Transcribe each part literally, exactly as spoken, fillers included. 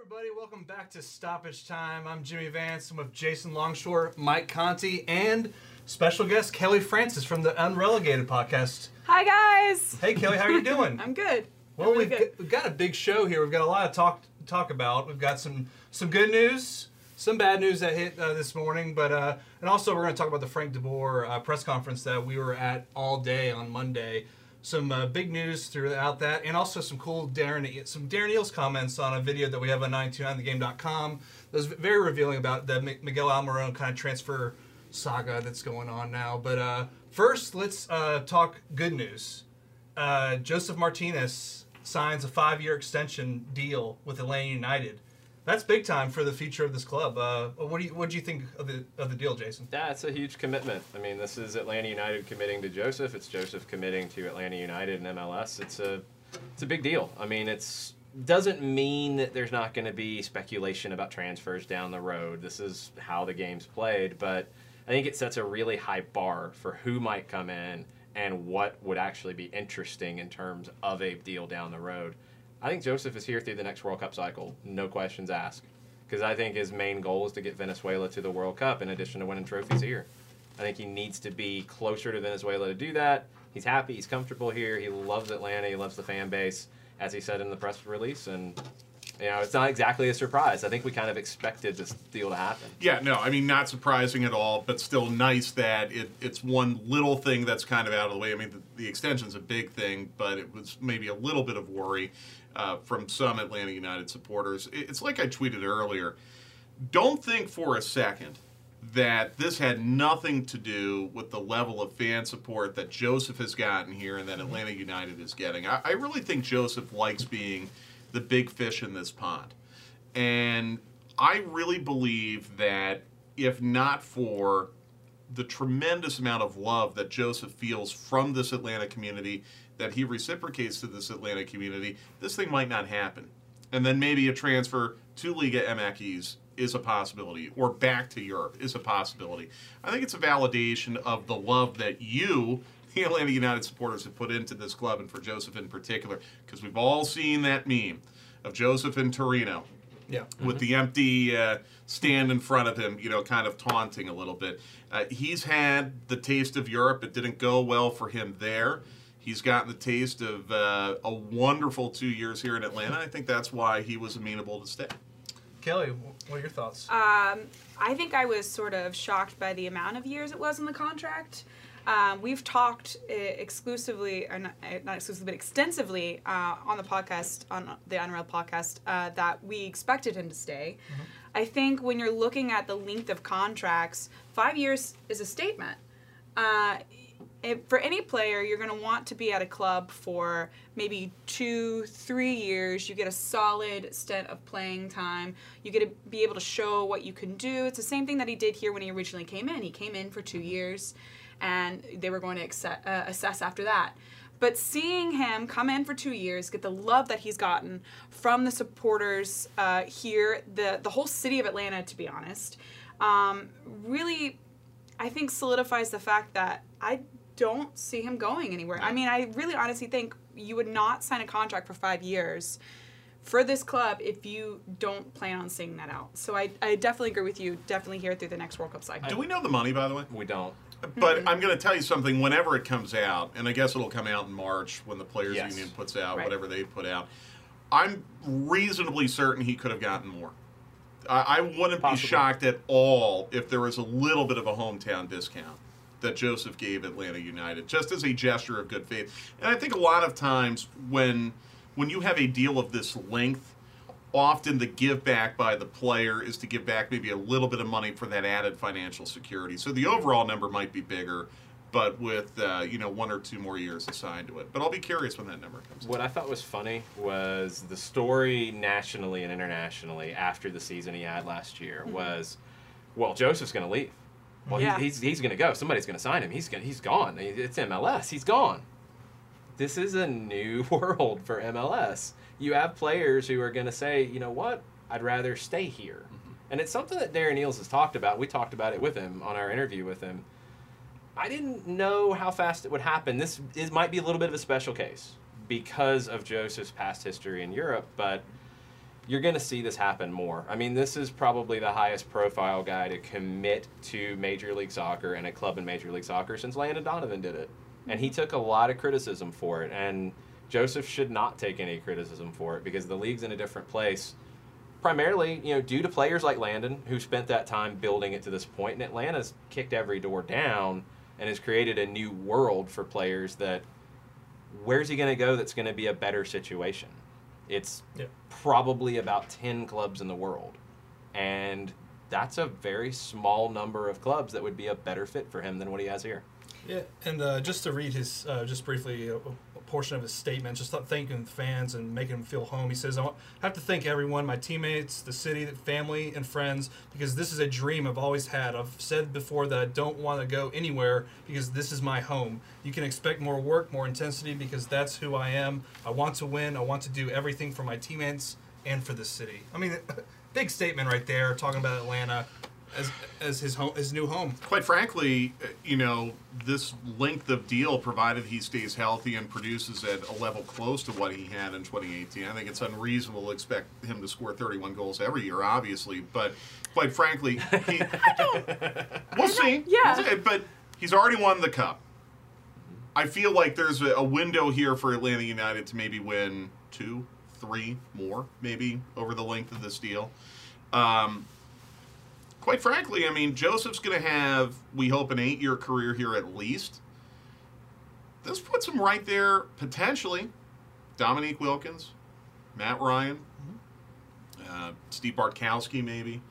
everybody. Welcome back to Stoppage Time. I'm Jimmy Vance. I'm with Jason Longshore, Mike Conti, and special guest Kelly Francis from the Unrelegated podcast. Hi, guys. Hey, Kelly. How are you doing? I'm good. Well, I'm really we've, good. Got, we've got a big show here. We've got a lot of talk talk about. We've got some some good news, some bad news that hit uh, this morning, but uh, and also we're going to talk about the Frank DeBoer uh, press conference that we were at all day on Monday. Some uh, big news throughout that, and also some cool Darren, some Darren Eales comments on a video that we have on nine two nine the game dot com. That was very revealing about the Miguel Almiron kind of transfer saga that's going on now. But uh, first, let's uh, talk good news. Uh, Josef Martinez signs a five-year extension deal with Atlanta United. That's big time for the future of this club. Uh, what do you what do you think of the of the deal, Jason? Yeah, it's a huge commitment. I mean, this is Atlanta United committing to Josef. It's Josef committing to Atlanta United and M L S. It's a it's a big deal. I mean, it's doesn't mean that there's not going to be speculation about transfers down the road. This is how the game's played, but I think it sets a really high bar for who might come in and what would actually be interesting in terms of a deal down the road. I think Josef is here through the next World Cup cycle, no questions asked. Because I think his main goal is to get Venezuela to the World Cup in addition to winning trophies here. I think he needs to be closer to Venezuela to do that. He's happy, he's comfortable here, he loves Atlanta, he loves the fan base, as he said in the press release. And, you know, it's not exactly a surprise. I think we kind of expected this deal to happen. Yeah, no, I mean, not surprising at all, but still nice that it, it's one little thing that's kind of out of the way. I mean, the, the extension's a big thing, but it was maybe a little bit of worry uh, from some Atlanta United supporters. It, it's like I tweeted earlier. Don't think for a second that this had nothing to do with the level of fan support that Josef has gotten here and that Atlanta United is getting. I, I really think Josef likes being the big fish in this pond. And I really believe that if not for the tremendous amount of love that Josef feels from this Atlanta community, that he reciprocates to this Atlanta community, this thing might not happen. And then maybe a transfer to Liga M X is a possibility, or back to Europe is a possibility. I think it's a validation of the love that you, the Atlanta United supporters, have put into this club, and for Josef in particular, because we've all seen that meme of Josef in Torino. Yeah. With the empty uh, stand in front of him, you know, kind of taunting a little bit. Uh, he's had the taste of Europe. It didn't go well for him there. He's gotten the taste of uh, a wonderful two years here in Atlanta. I think that's why he was amenable to stay. Kelly, what are your thoughts? Um, I think I was sort of shocked by the amount of years it was in the contract. Um, we've talked uh, exclusively, or not, uh, not exclusively, but extensively uh, on the podcast, on the Unreal podcast, uh, that we expected him to stay. Mm-hmm. I think when you're looking at the length of contracts, five years is a statement. Uh, if, for any player, you're going to want to be at a club for maybe two, three years. You get a solid stint of playing time. You get to be able to show what you can do. It's the same thing that he did here when he originally came in. He came in for two years. And they were going to accept, uh, assess after that. But seeing him come in for two years, get the love that he's gotten from the supporters uh, here, the, the whole city of Atlanta, to be honest, um, really, I think, solidifies the fact that I don't see him going anywhere. I mean, I really honestly think you would not sign a contract for five years for this club if you don't plan on seeing that out. So I, I definitely agree with you, definitely here through the next World Cup cycle. Do we know the money, by the way? We don't. But Mm-hmm. I'm going to tell you something, whenever it comes out, and I guess it'll come out in March when the Players Yes. Union puts out Right. whatever they put out, I'm reasonably certain he could have gotten more. I, I wouldn't Possibly. be shocked at all if there was a little bit of a hometown discount that Josef gave Atlanta United, just as a gesture of good faith. And I think a lot of times when when you have a deal of this length, often the give back by the player is to give back maybe a little bit of money for that added financial security. So the overall number might be bigger, but with uh, you know one or two more years assigned to it. But I'll be curious when that number comes. What I thought was funny was the story nationally and internationally after the season he had last year Mm-hmm. was, well, Josef's going to leave. Well, Yeah. he's, he's, he's going to go. Somebody's going to sign him. He's gonna, he's gone. It's M L S. He's gone. This is a new world for M L S. You have players who are going to say, you know what, I'd rather stay here. Mm-hmm. And it's something that Darren Eales has talked about. We talked about it with him on our interview with him. I didn't know how fast it would happen. This is, might be a little bit of a special case because of Josef's past history in Europe, but you're going to see this happen more. I mean, this is probably the highest profile guy to commit to Major League Soccer and a club in Major League Soccer since Landon Donovan did it. And he took a lot of criticism for it. And Joseph should not take any criticism for it because the league's in a different place, primarily, you know, due to players like Landon who spent that time building it to this point. And Atlanta's kicked every door down and has created a new world for players that, where's he going to go that's going to be a better situation? It's yeah. probably about ten clubs in the world. And that's a very small number of clubs that would be a better fit for him than what he has here. Yeah, and uh, just to read his, uh, just briefly, a, a portion of his statement, just thanking fans and making them feel home. He says, I have to thank everyone, my teammates, the city, the family, and friends, because this is a dream I've always had. I've said before that I don't want to go anywhere because this is my home. You can expect more work, more intensity, because that's who I am. I want to win. I want to do everything for my teammates and for the city. I mean, big statement right there, talking about Atlanta as as his home, his new home. Quite frankly, you know, this length of deal, provided he stays healthy and produces at a level close to what he had in twenty eighteen, I think it's unreasonable to expect him to score thirty-one goals every year, obviously. But quite frankly, he, we'll see. Yeah. We'll see. But he's already won the cup. I feel like there's a, a window here for Atlanta United to maybe win two, three more, maybe, over the length of this deal. Um, Quite frankly, I mean, Joseph's going to have, we hope, an eight-year career here at least. This puts him right there, potentially. Dominique Wilkins, Matt Ryan, uh, Steve Bartkowski, maybe.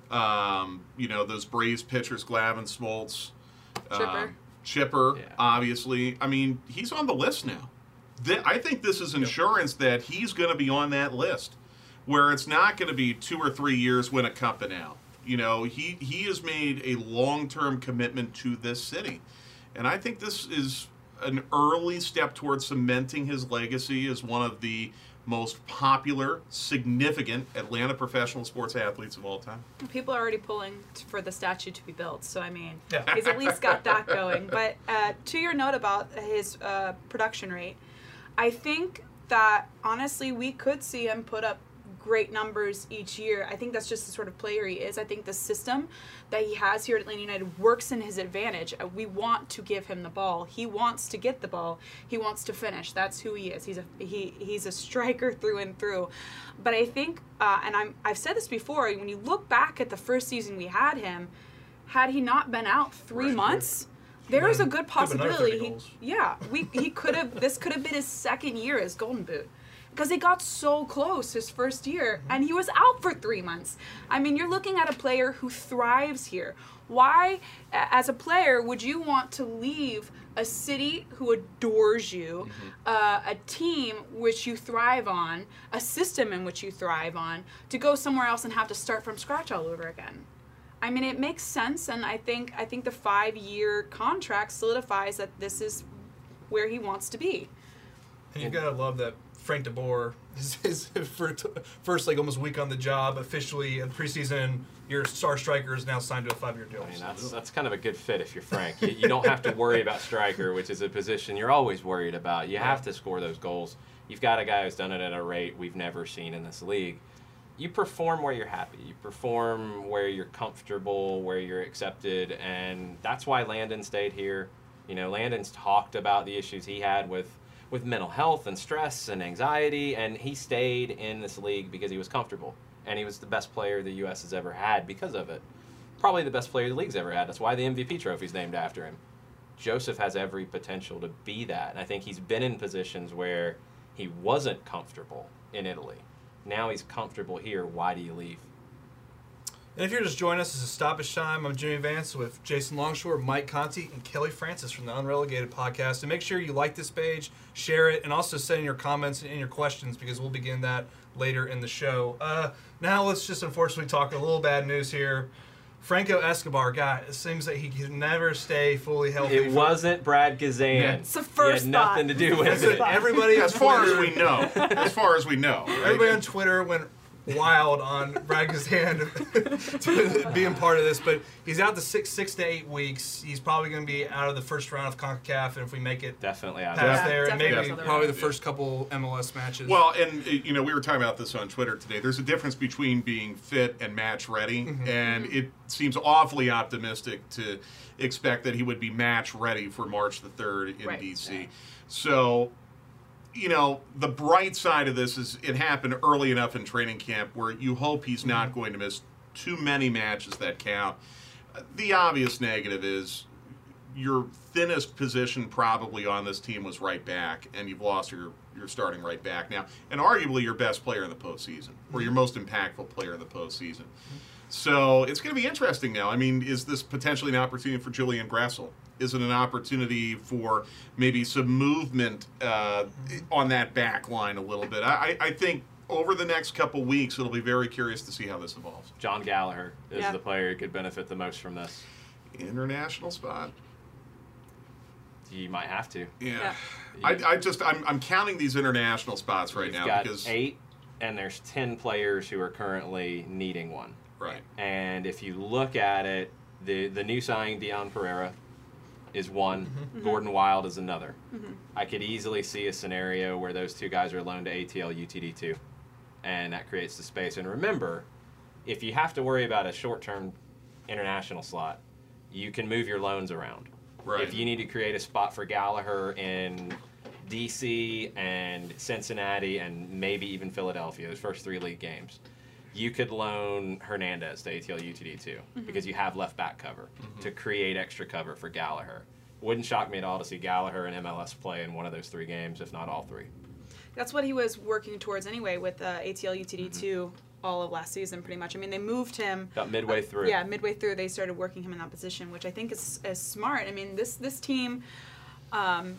Um, you know, those Braves pitchers, Glavin, Smoltz. Chipper. Um, Chipper, Yeah. obviously. I mean, he's on the list now. Th- I think this is insurance that he's going to be on that list, where it's not going to be two or three years, win a cup and out. You know, he, he has made a long-term commitment to this city. And I think this is an early step towards cementing his legacy as one of the most popular, significant Atlanta professional sports athletes of all time. People are already pulling t- for the statue to be built, so I mean, Yeah. he's at least got that going. But uh, to your note about his uh, production rate, I think that, honestly, we could see him put up great numbers each year. I think that's just the sort of player he is. I think the system that he has here at Atlanta United works in his advantage. Uh, we want to give him the ball. He wants to get the ball. He wants to finish. That's who he is. He's a he he's a striker through and through. But I think, uh, and I'm I've said this before, when you look back at the first season we had him, had he not been out three Right. months, there is a good Could've been another possibility. thirty He, goals. yeah, we he could have. This could have been his second year as Golden Boot. Because it got so close his first year, and he was out for three months. I mean, you're looking at a player who thrives here. Why, a- as a player, would you want to leave a city who adores you, uh, a team which you thrive on, a system in which you thrive on, to go somewhere else and have to start from scratch all over again? I mean, it makes sense, and I think I think the five-year contract solidifies that this is where he wants to be. And you've got to love that Frank DeBoer, his, his first, first like almost week on the job, officially in preseason, your star striker is now signed to a five-year deal. I mean, that's that's kind of a good fit if you're Frank. You, you don't have to worry about striker, which is a position you're always worried about. You have to score those goals. You've got a guy who's done it at a rate we've never seen in this league. You perform where you're happy. You perform where you're comfortable, where you're accepted, and that's why Landon stayed here. You know, Landon's talked about the issues he had with with mental health and stress and anxiety, and he stayed in this league because he was comfortable, and he was the best player the U S has ever had because of it. Probably the best player the league's ever had. That's why the M V P trophy's named after him. Joseph has every potential to be that, and I think he's been in positions where he wasn't comfortable in Italy. Now he's comfortable here. Why do you leave? And if you're just joining us, this is Stoppage Time. I'm Jimmy Vance with Jason Longshore, Mike Conti, and Kelly Francis from the Unrelegated podcast. And make sure you like this page, share it, and also send in your comments and your questions because we'll begin that later in the show. Uh, now let's just unfortunately talk a little bad news here. Franco Escobar, guy, it seems that he can never stay fully healthy. It wasn't Brad Kazan. Yeah. It's the first He had nothing thought. to do with Listen, it. everybody, As far as Twitter- we know. As far as we know. right? Everybody on Twitter went wild on Brad Kazan to being part of this, but he's out the six six to eight weeks. He's probably going to be out of the first round of CONCACAF, and if we make it Definitely out. past Yeah, there, and definitely maybe out of there. probably the first couple M L S matches. Well, and uh, you know, we were talking about this on Twitter today. There's a difference between being fit and match ready, Mm-hmm. and it seems awfully optimistic to expect that he would be match ready for March the third in Right. D C. Yeah. So, you know, the bright side of this is it happened early enough in training camp where you hope he's not going to miss too many matches that count. Uh, The obvious negative is your thinnest position probably on this team was right back, and you've lost your, your starting right back now, and arguably your best player in the postseason, or your most impactful player in the postseason. So it's going to be interesting now. I mean, is this potentially an opportunity for Julian Gressel? Is it an opportunity for maybe some movement uh, on that back line a little bit? I, I think over the next couple weeks, it'll be very curious to see how this evolves. John Gallagher is Yeah. the player who could benefit the most from this. International spot. You might have to. Yeah. Yeah. I, I just I'm, I'm counting these international spots right You've now got because eight, and there's ten players who are currently needing one. right. And if you look at it, the the new signing Dion Pereira is one. Mm-hmm. Gordon Wild is another. I could easily see a scenario where those two guys are loaned to A T L U T D two, and that creates the space. And remember, if you have to worry about a short-term international slot, you can move your loans around. Right. If you need to create a spot for Gallagher in D C and Cincinnati and maybe even Philadelphia, those first three league games, you could loan Hernandez to A T L U T D two because you have left back cover to create extra cover for Gallagher. Wouldn't shock me at all to see Gallagher and M L S play in one of those three games, if not all three. That's what he was working towards anyway with uh, A T L U T D two all of last season, pretty much. I mean, they moved him. About midway through. Yeah, midway through, they started working him in that position, which I think is, is smart. I mean, this this team um,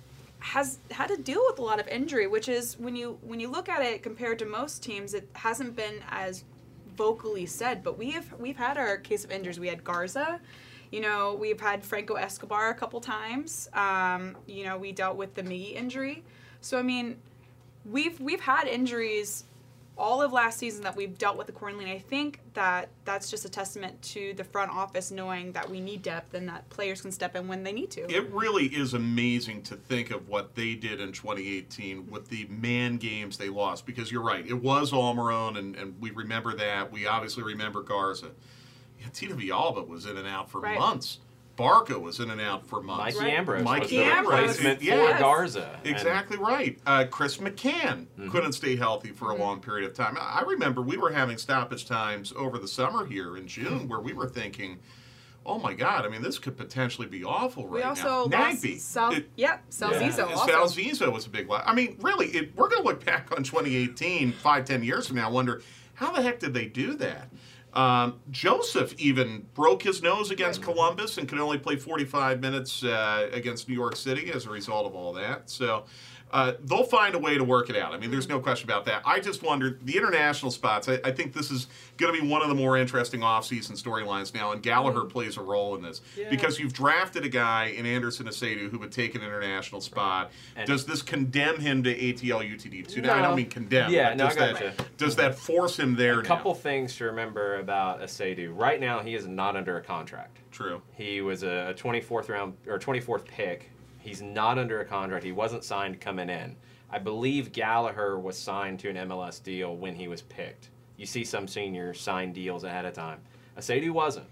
has had to deal with a lot of injury, which is when you when you look at it compared to most teams, it hasn't been as vocally said. But we have we've had our case of injuries. We had Garza. You know, we've had Franco Escobar a couple times. Um, you know, we dealt with the Miggy injury. So I mean, we've we've had injuries all of last season that we've dealt with the quarantine. I think that that's just a testament to the front office knowing that we need depth and that players can step in when they need to. It really is amazing to think of what they did in twenty eighteen with the man games they lost. Because you're right, it was Almiron, and, and we remember that. We obviously remember Garza. Yeah, Tito Villalba was in and out for Right. months. Barca was in and out for months. Mikey Right. Ambrose Mikey was the Ambrose. replacement for Yes. Garza. And Exactly right. Uh, Chris McCann couldn't stay healthy for a long period of time. I I remember we were having stoppage times over the summer here in June where we were thinking, oh my God, I mean, this could potentially be awful right we also now. lost Nagbe. Sal- It- yeah, Salzizo Yeah. also. Salzizo was a big loss. I mean, really, it, we're going to look back on twenty eighteen, five, ten years from now, and wonder, how the heck did they do that? Um, Joseph even broke his nose against Columbus and could only play forty-five minutes uh, against New York City as a result of all that. So uh, they'll find a way to work it out. I mean, there's no question about that. I just wondered, the international spots, I, I think this is going to be one of the more interesting offseason storylines now, and Gallagher plays a role in this. Yeah. Because you've drafted a guy in Anderson Acedu who would take an international spot. And- Does this condemn him to A T L U T D two? Now, I No. don't mean condemn. Yeah, but no, I does that, gotcha. Does that force him there A now? couple things to remember about Acedu. Right now, he is not under a contract. True. He was a twenty-fourth round or twenty-fourth pick. He's not under a contract. He wasn't signed coming in. I believe Gallagher was signed to an M L S deal when he was picked. You see some seniors sign deals ahead of time. Acedu wasn't.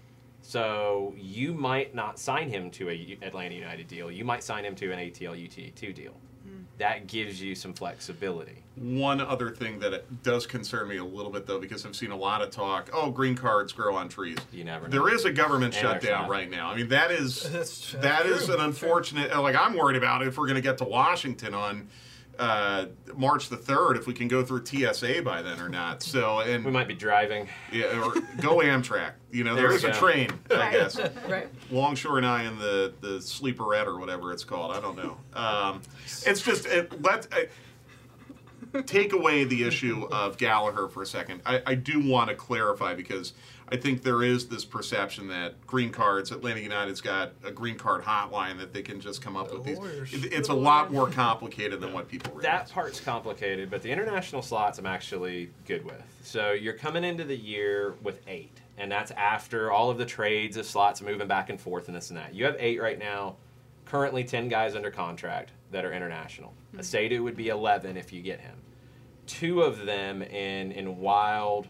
So you might not sign him to a Atlanta United deal. You might sign him to an A T L U T D two deal. That gives you some flexibility. One other thing that it does concern me a little bit, though, because I've seen a lot of talk, oh, green cards grow on trees. You never know. There is a government And there's shutdown not. right now. I mean, that is That's- that's that is true. an unfortunate. Like, I'm worried about if we're going to get to Washington on uh, March the third, if we can go through T S A by then or not. So, and We might be driving. yeah, or go Amtrak. You know, There there we is a go. train, I Right. guess. Right. Longshore and I in the the sleeperette or whatever it's called. I don't know. Um, it's just it, let. I, take away the issue of Gallagher for a second, I, I do want to clarify because I think there is this perception that green cards, Atlanta United's got a green card hotline that they can just come up The with these. lawyers. It, it's a lot more complicated than what people realize. That part's complicated, but the international slots I'm actually good with. So you're coming into the year with eight, and that's after all of the trades of slots moving back and forth and this and that. You have eight right now, currently ten guys under contract that are international. Mm-hmm. Asadu would be eleven if you get him. Two of them in, in Wild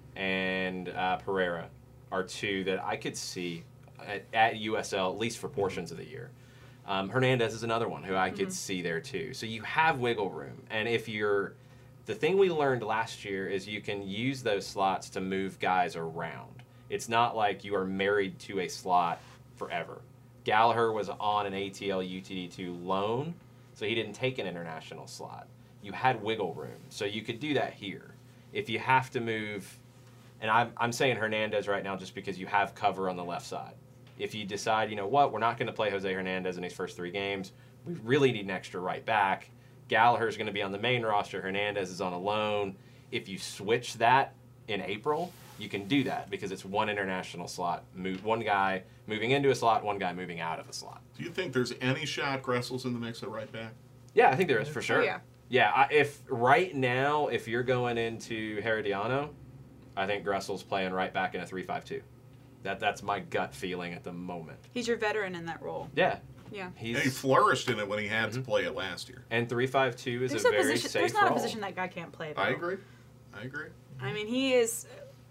and uh, Pereira are two that I could see at, at U S L, at least for portions of the year. Um, Hernandez is another one who I could mm-hmm. see there too. So you have wiggle room. And if you're, the thing we learned last year is you can use those slots to move guys around. It's not like you are married to a slot forever. Gallagher was on an A T L U T D two loan, so he didn't take an international slot. You had wiggle room, so you could do that here. If you have to move, and I'm, I'm saying Hernandez right now just because you have cover on the left side. If you decide, you know what, we're not going to play Jose Hernandez in these first three games, we really need an extra right back. Gallagher's going to be on the main roster. Hernandez is on a loan. If you switch that in April, you can do that because it's one international slot. Move one guy moving into a slot, one guy moving out of a slot. Do you think there's any shot Gressel's in the mix at right back? Yeah, I think there is for sure. Oh, yeah. Yeah, I, if right now, if you're going into Herediano, I think Gressel's playing right back in a three five two. That that's my gut feeling at the moment. He's your veteran in that role. Yeah. Yeah. He's, and he flourished in it when he had mm-hmm. to play it last year. And three five two is There's a no very position, safe There's not role. a position that guy can't play, though. I agree. I agree. I mean, he is,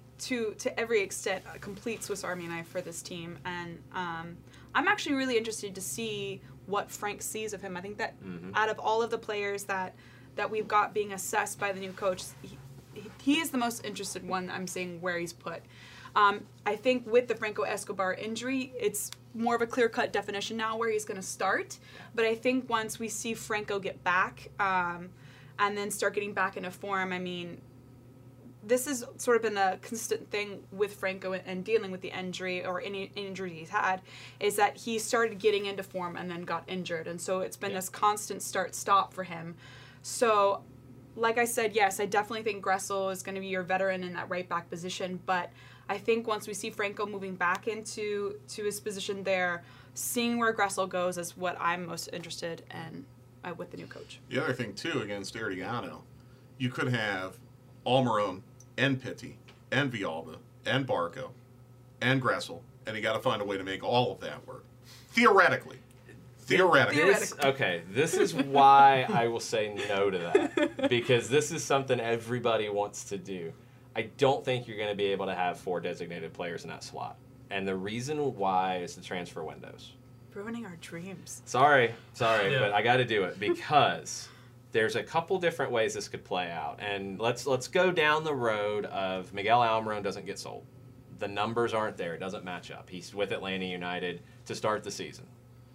to to every extent, a complete Swiss Army knife for this team. And um, I'm actually really interested to see what Frank sees of him. I think that mm-hmm. out of all of the players that that we've got being assessed by the new coach, he, he is the most interested one I'm seeing where he's put. Um, I think with the Franco Escobar injury, it's more of a clear-cut definition now where he's going to start. But I think once we see Franco get back um, and then start getting back into form, I mean, this has sort of been a consistent thing with Franco and dealing with the injury or any injury he's had, is that he started getting into form and then got injured. And so it's been yeah. this constant start-stop for him. So, like I said, yes, I definitely think Gressel is going to be your veteran in that right back position. But I think once we see Franco moving back into to his position there, seeing where Gressel goes is what I'm most interested in uh, with the new coach. The other thing, too, against Herediano, you could have Almiron and Pitti and Villalba and Barco and Gressel, and you got to find a way to make all of that work. Theoretically. Theoretically. This, okay, this is why I will say no to that. Because this is something everybody wants to do. I don't think you're going to be able to have four designated players in that slot. And the reason why is the transfer windows. Ruining our dreams. Sorry, sorry, yeah. but I got to do it because there's a couple different ways this could play out. And let's let's go down the road of Miguel Almiron doesn't get sold. The numbers aren't there. It doesn't match up. He's with Atlanta United to start the season.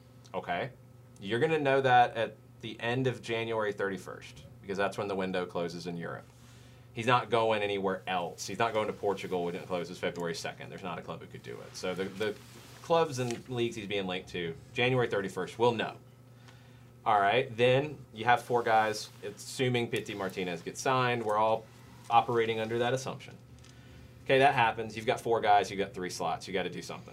Okay, you're going to know that at the end of January thirty-first because that's when the window closes in Europe. He's not going anywhere else. He's not going to Portugal when it closes February second. There's not a club who could do it. So the, the clubs and leagues he's being linked to, January thirty-first, we'll know. All right, then you have four guys, assuming Pitti Martinez gets signed. We're all operating under that assumption. Okay, that happens. You've got four guys. You've got three slots. You got to do something.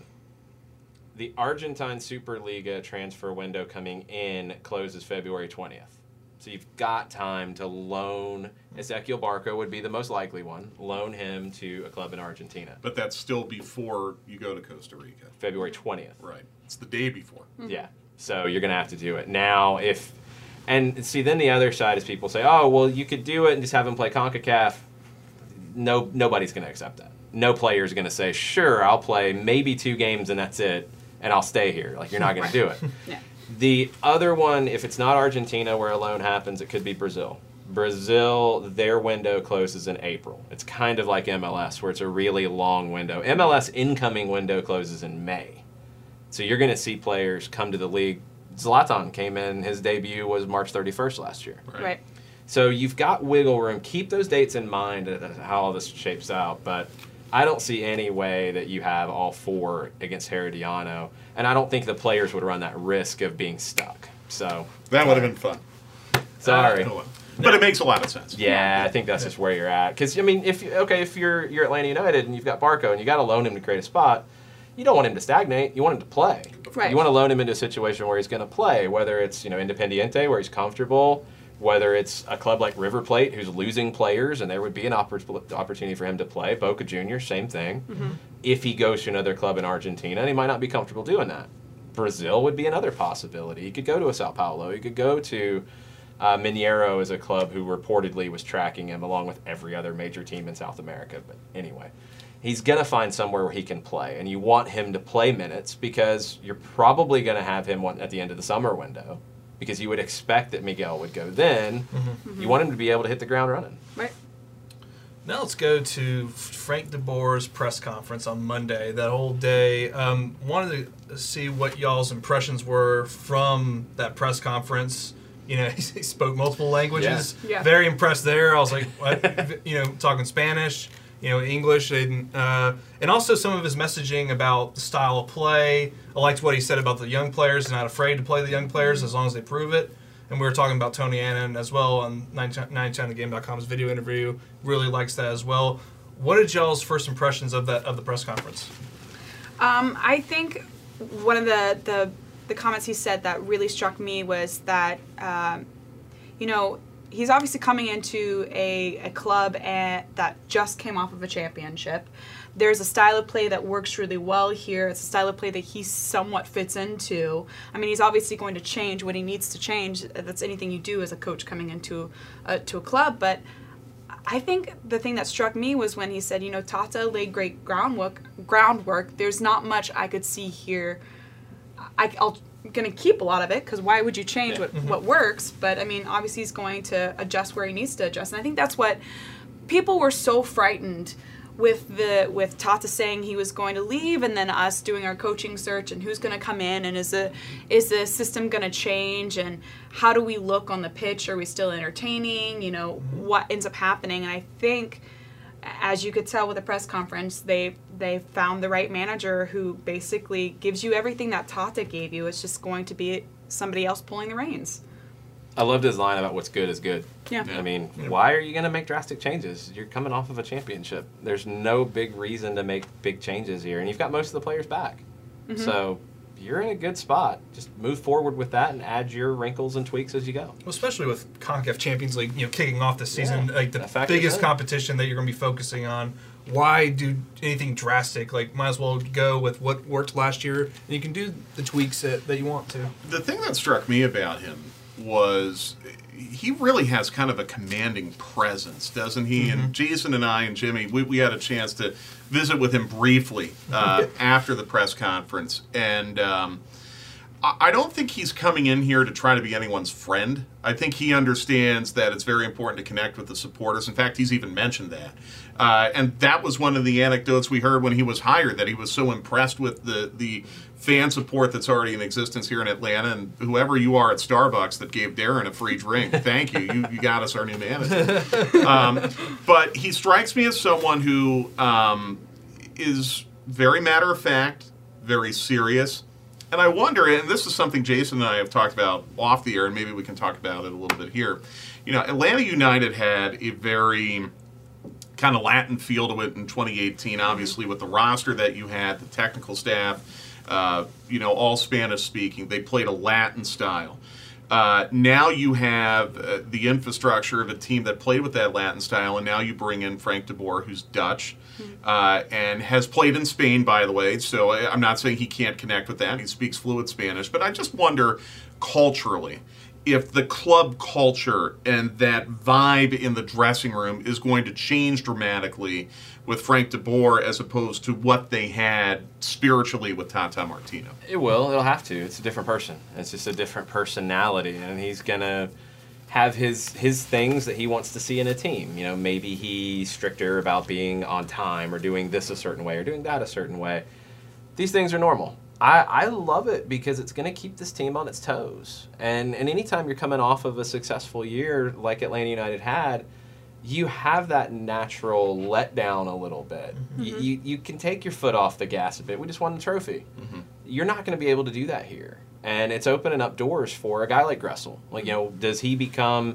The Argentine Superliga transfer window coming in closes February twentieth. So you've got time to loan, Ezequiel Barco would be the most likely one, loan him to a club in Argentina. But that's still before you go to Costa Rica. February twentieth. Right. It's the day before. Mm-hmm. Yeah. So you're going to have to do it. Now, if, and see, then the other side is people say, oh, well, you could do it and just have him play CONCACAF. No, nobody's going to accept that. No player is going to say, sure, I'll play maybe two games and that's it. And I'll stay here. Like, you're not going to do it. Yeah. The other one, if it's not Argentina where a loan happens, it could be Brazil. Brazil, their window closes in April. It's kind of like M L S, where it's a really long window. M L S incoming window closes in May. So you're going to see players come to the league. Zlatan came in, his debut was March thirty-first last year. Right. Right. So you've got wiggle room. Keep those dates in mind, uh, how all this shapes out. But I don't see any way that you have all four against Herediano, and I don't think the players would run that risk of being stuck. So That would have been fun. sorry. Uh, But it makes a lot of sense. Yeah, I think that's just where you're at. Because I mean, if you, okay, if you're you're Atlanta United and you've got Barco and you got to loan him to create a spot, you don't want him to stagnate. You want him to play. Right. You want to loan him into a situation where he's going to play, whether it's you know Independiente where he's comfortable, whether it's a club like River Plate who's losing players and there would be an oppor- opportunity for him to play. Boca Juniors, same thing. Mm-hmm. If he goes to another club in Argentina, and he might not be comfortable doing that. Brazil would be another possibility. He could go to a Sao Paulo. He could go to uh, Mineiro as a club who reportedly was tracking him along with every other major team in South America. But anyway, he's going to find somewhere where he can play. And you want him to play minutes because you're probably going to have him at the end of the summer window because you would expect that Miguel would go then. Mm-hmm. You want him to be able to hit the ground running. Right. Now let's go to Frank DeBoer's press conference on Monday. That whole day, um, wanted to see what y'all's impressions were from that press conference. You know, he, he spoke multiple languages. Yeah. Yeah. Very impressed there. I was like, what? You know, talking Spanish, you know, English, and uh, and also some of his messaging about the style of play. I liked what he said about the young players and not afraid to play the young players as long as they prove it. And we were talking about Tony Annan as well on nine ten the game dot com's video interview. Really likes that as well. What did y'all's first impressions of that of the press conference? Um, I think one of the, the the comments he said that really struck me was that, um, you know, he's obviously coming into a, a club and, that just came off of a championship. There's a style of play that works really well here. It's a style of play that he somewhat fits into. I mean, he's obviously going to change what he needs to change. That's anything you do as a coach coming into a, to a club. But I think the thing that struck me was when he said, you know, Tata laid great groundwork. Groundwork. There's not much I could see here. I, I'll going to keep a lot of it because why would you change what, what works? But I mean, obviously he's going to adjust where he needs to adjust. And I think that's what people were so frightened with the with Tata saying he was going to leave, and then us doing our coaching search and who's going to come in, and is the is the system going to change, and how do we look on the pitch? Are we still entertaining? You know, what ends up happening? And I think, as you could tell with the press conference, they they found the right manager who basically gives you everything that Tata gave you. It's just going to be somebody else pulling the reins. I loved his line about what's good is good. Yeah. I mean, yeah. Why are you going to make drastic changes? You're coming off of a championship. There's no big reason to make big changes here, and you've got most of the players back. Mm-hmm. So you're in a good spot. Just move forward with that and add your wrinkles and tweaks as you go. Well, especially with CONCACAF Champions League, you know, kicking off the season, yeah, like the biggest competition that you're going to be focusing on. Why do anything drastic? Like, might as well go with what worked last year, and you can do the tweaks that, that you want to. The thing that struck me about him was he really has kind of a commanding presence, doesn't he? Mm-hmm. And Jason and I and Jimmy, we, we had a chance to visit with him briefly uh, after the press conference. And um, I don't think he's coming in here to try to be anyone's friend. I think he understands that it's very important to connect with the supporters. In fact, he's even mentioned that. Uh, and that was one of the anecdotes we heard when he was hired, that he was so impressed with the, the fan support that's already in existence here in Atlanta. And whoever you are at Starbucks that gave Darren a free drink, thank you. You, you got us our new manager. Um, but he strikes me as someone who um, is very matter of fact, very serious. And I wonder, and this is something Jason and I have talked about off the air, and maybe we can talk about it a little bit here. You know, Atlanta United had a very kind of Latin feel to it in twenty eighteen, obviously, with the roster that you had, the technical staff, uh, you know, all Spanish speaking. They played a Latin style. Uh, now you have uh, the infrastructure of a team that played with that Latin style, and now you bring in Frank DeBoer, who's Dutch, uh, and has played in Spain, by the way, so I, I'm not saying he can't connect with that. He speaks fluent Spanish, but I just wonder, culturally, if the club culture and that vibe in the dressing room is going to change dramatically with Frank DeBoer as opposed to what they had spiritually with Tata Martino. It will. It'll have to. It's a different person. It's just a different personality, and he's going to have his his things that he wants to see in a team. You know, maybe he's stricter about being on time or doing this a certain way or doing that a certain way. These things are normal. I, I love it because it's going to keep this team on its toes. And, and anytime you're coming off of a successful year like Atlanta United had, you have that natural letdown a little bit. Mm-hmm. You, you you can take your foot off the gas a bit. We just won the trophy. Mm-hmm. You're not going to be able to do that here. And it's opening up doors for a guy like Gressel. Like, you know, does he become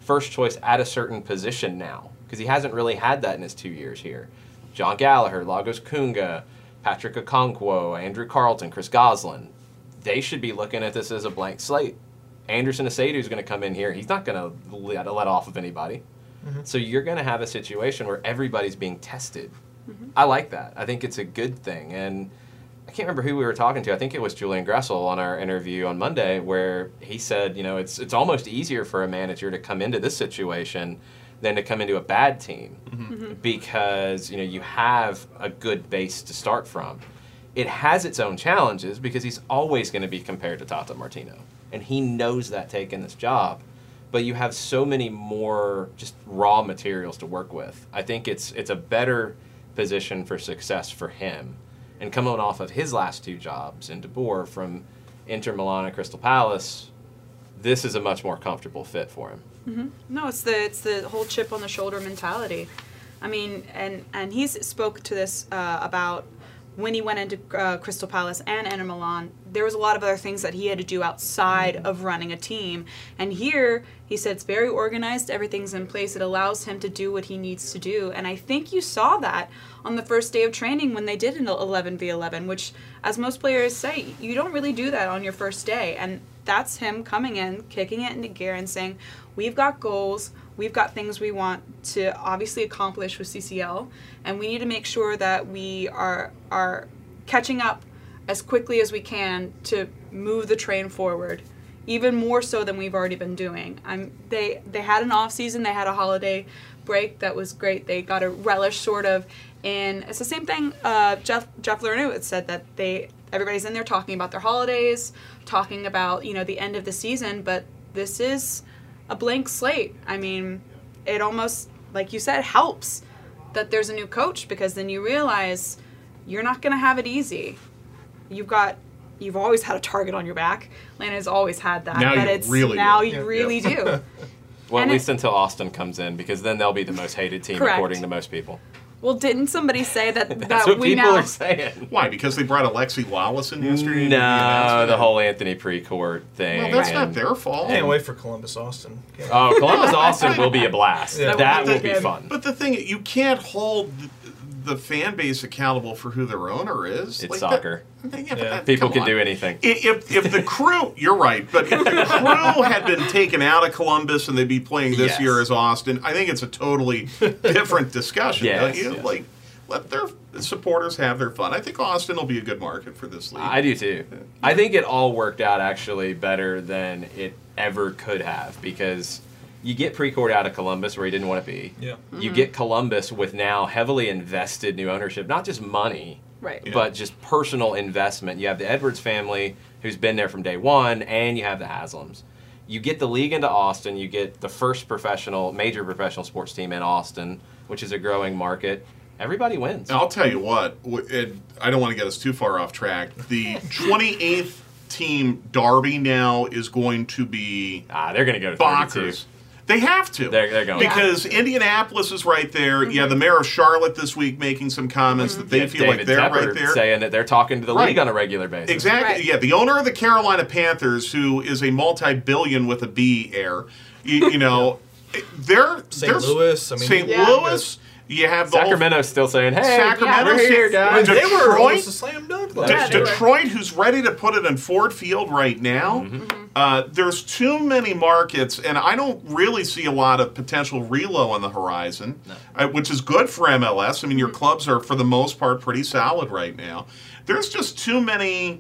first choice at a certain position now, because he hasn't really had that in his two years here. John Gallagher, Lagos Kunga, Patrick Okonkwo, Andrew Carlton, Chris Goslin, they should be looking at this as a blank slate. Anderson Asadu is going to come in here. He's not going to let, let off of anybody. Mm-hmm. So you're going to have a situation where everybody's being tested. Mm-hmm. I like that. I think it's a good thing. And I can't remember who we were talking to. I think it was Julian Gressel on our interview on Monday, where he said, you know, it's it's almost easier for a manager to come into this situation than to come into a bad team, mm-hmm. because, you know, you have a good base to start from. It has its own challenges because he's always going to be compared to Tata Martino, and he knows that taking this job. But you have so many more just raw materials to work with. I think it's it's a better position for success for him. And coming off of his last two jobs in De Boer from Inter Milan and Crystal Palace, this is a much more comfortable fit for him. Mm-hmm. No, it's the it's the whole chip on the shoulder mentality. I mean, and and he's spoke to this uh, about when he went into uh, Crystal Palace and Inter Milan. There was a lot of other things that he had to do outside mm-hmm. of running a team. And here, he said it's very organized, everything's in place. It allows him to do what he needs to do. And I think you saw that on the first day of training when they did an eleven v eleven, which, as most players say, you don't really do that on your first day. And that's him coming in, kicking it into gear and saying, we've got goals, we've got things we want to obviously accomplish with C C L, and we need to make sure that we are are catching up as quickly as we can to move the train forward, even more so than we've already been doing. I'm, they they had an off season, they had a holiday break that was great. They got a relish sort of in. It's the same thing. Uh, Jeff Jeff Lernoux had said that they everybody's in there talking about their holidays, talking about, you know, the end of the season, but this is a blank slate. I mean, it almost, like you said, helps that there's a new coach, because then you realize you're not going to have it easy. You've got, you've always had a target on your back. Atlanta's always had that. Now but you it's, really now do. you Yeah. really Yeah. do. Well, And at least it- until Austin comes in, because then they'll be the most hated team Correct. according to most people. Well, didn't somebody say that, That's that what we people now... are saying. Why? Because they brought Alexi Wallace in yesterday? to do the No, announcement? the whole Anthony Precourt thing. Well, that's not and- their fault. Can't wait for Columbus, Austin. Can't Oh, Columbus Austin will be a blast. Yeah. That But will the- be fun. But the thing, you can't hold the, the fan base accountable for who their owner is. It's Like soccer. That, yeah, but Yeah. that- People come can on. do anything. I- If if the crew, you're right, but if the crew had been taken out of Columbus and they'd be playing this Yes. year as Austin, I think it's a totally different discussion. Yes, don't you? yes. Like, let their supporters have their fun. I think Austin will be a good market for this league. I do too. I think it all worked out actually better than it ever could have, because you get Precourt out of Columbus where he didn't want to be. Yeah. You get Columbus with now heavily invested new ownership, not just money, Right. Yeah. but just personal investment. You have the Edwards family, who's been there from day one, and you have the Haslams. You get the league into Austin, you get the first professional, major professional sports team in Austin, which is a growing market. Everybody wins. And I'll tell you what, w- it, I don't want to get us too far off track. The twenty-eighth team Derby now is going to be Ah, they're going to go to thirty-two. Bockers. They have to. They're, they're going Because Indianapolis is right there. Mm-hmm. Yeah, the mayor of Charlotte this week making some comments Mm-hmm. that they Yeah, feel David like they're Tepper right there. saying that they're talking to the Right. league on a regular basis. Exactly. Right. Yeah, the owner of the Carolina Panthers, who is a multi-billion with a B heir, you, you know, they're Saint there's- Louis, I mean, Saint Yeah. Louis. You have the Sacramento's still saying, hey, Sacramento, we're here, guys. they were Detroit- almost a slam dunk whole last Yeah, De- they were. Detroit, who's ready to put it in Ford Field right now. Uh, there's too many markets, and I don't really see a lot of potential relo on the horizon, uh, which is good for M L S. I mean, your clubs are, for the most part, pretty solid right now. There's just too many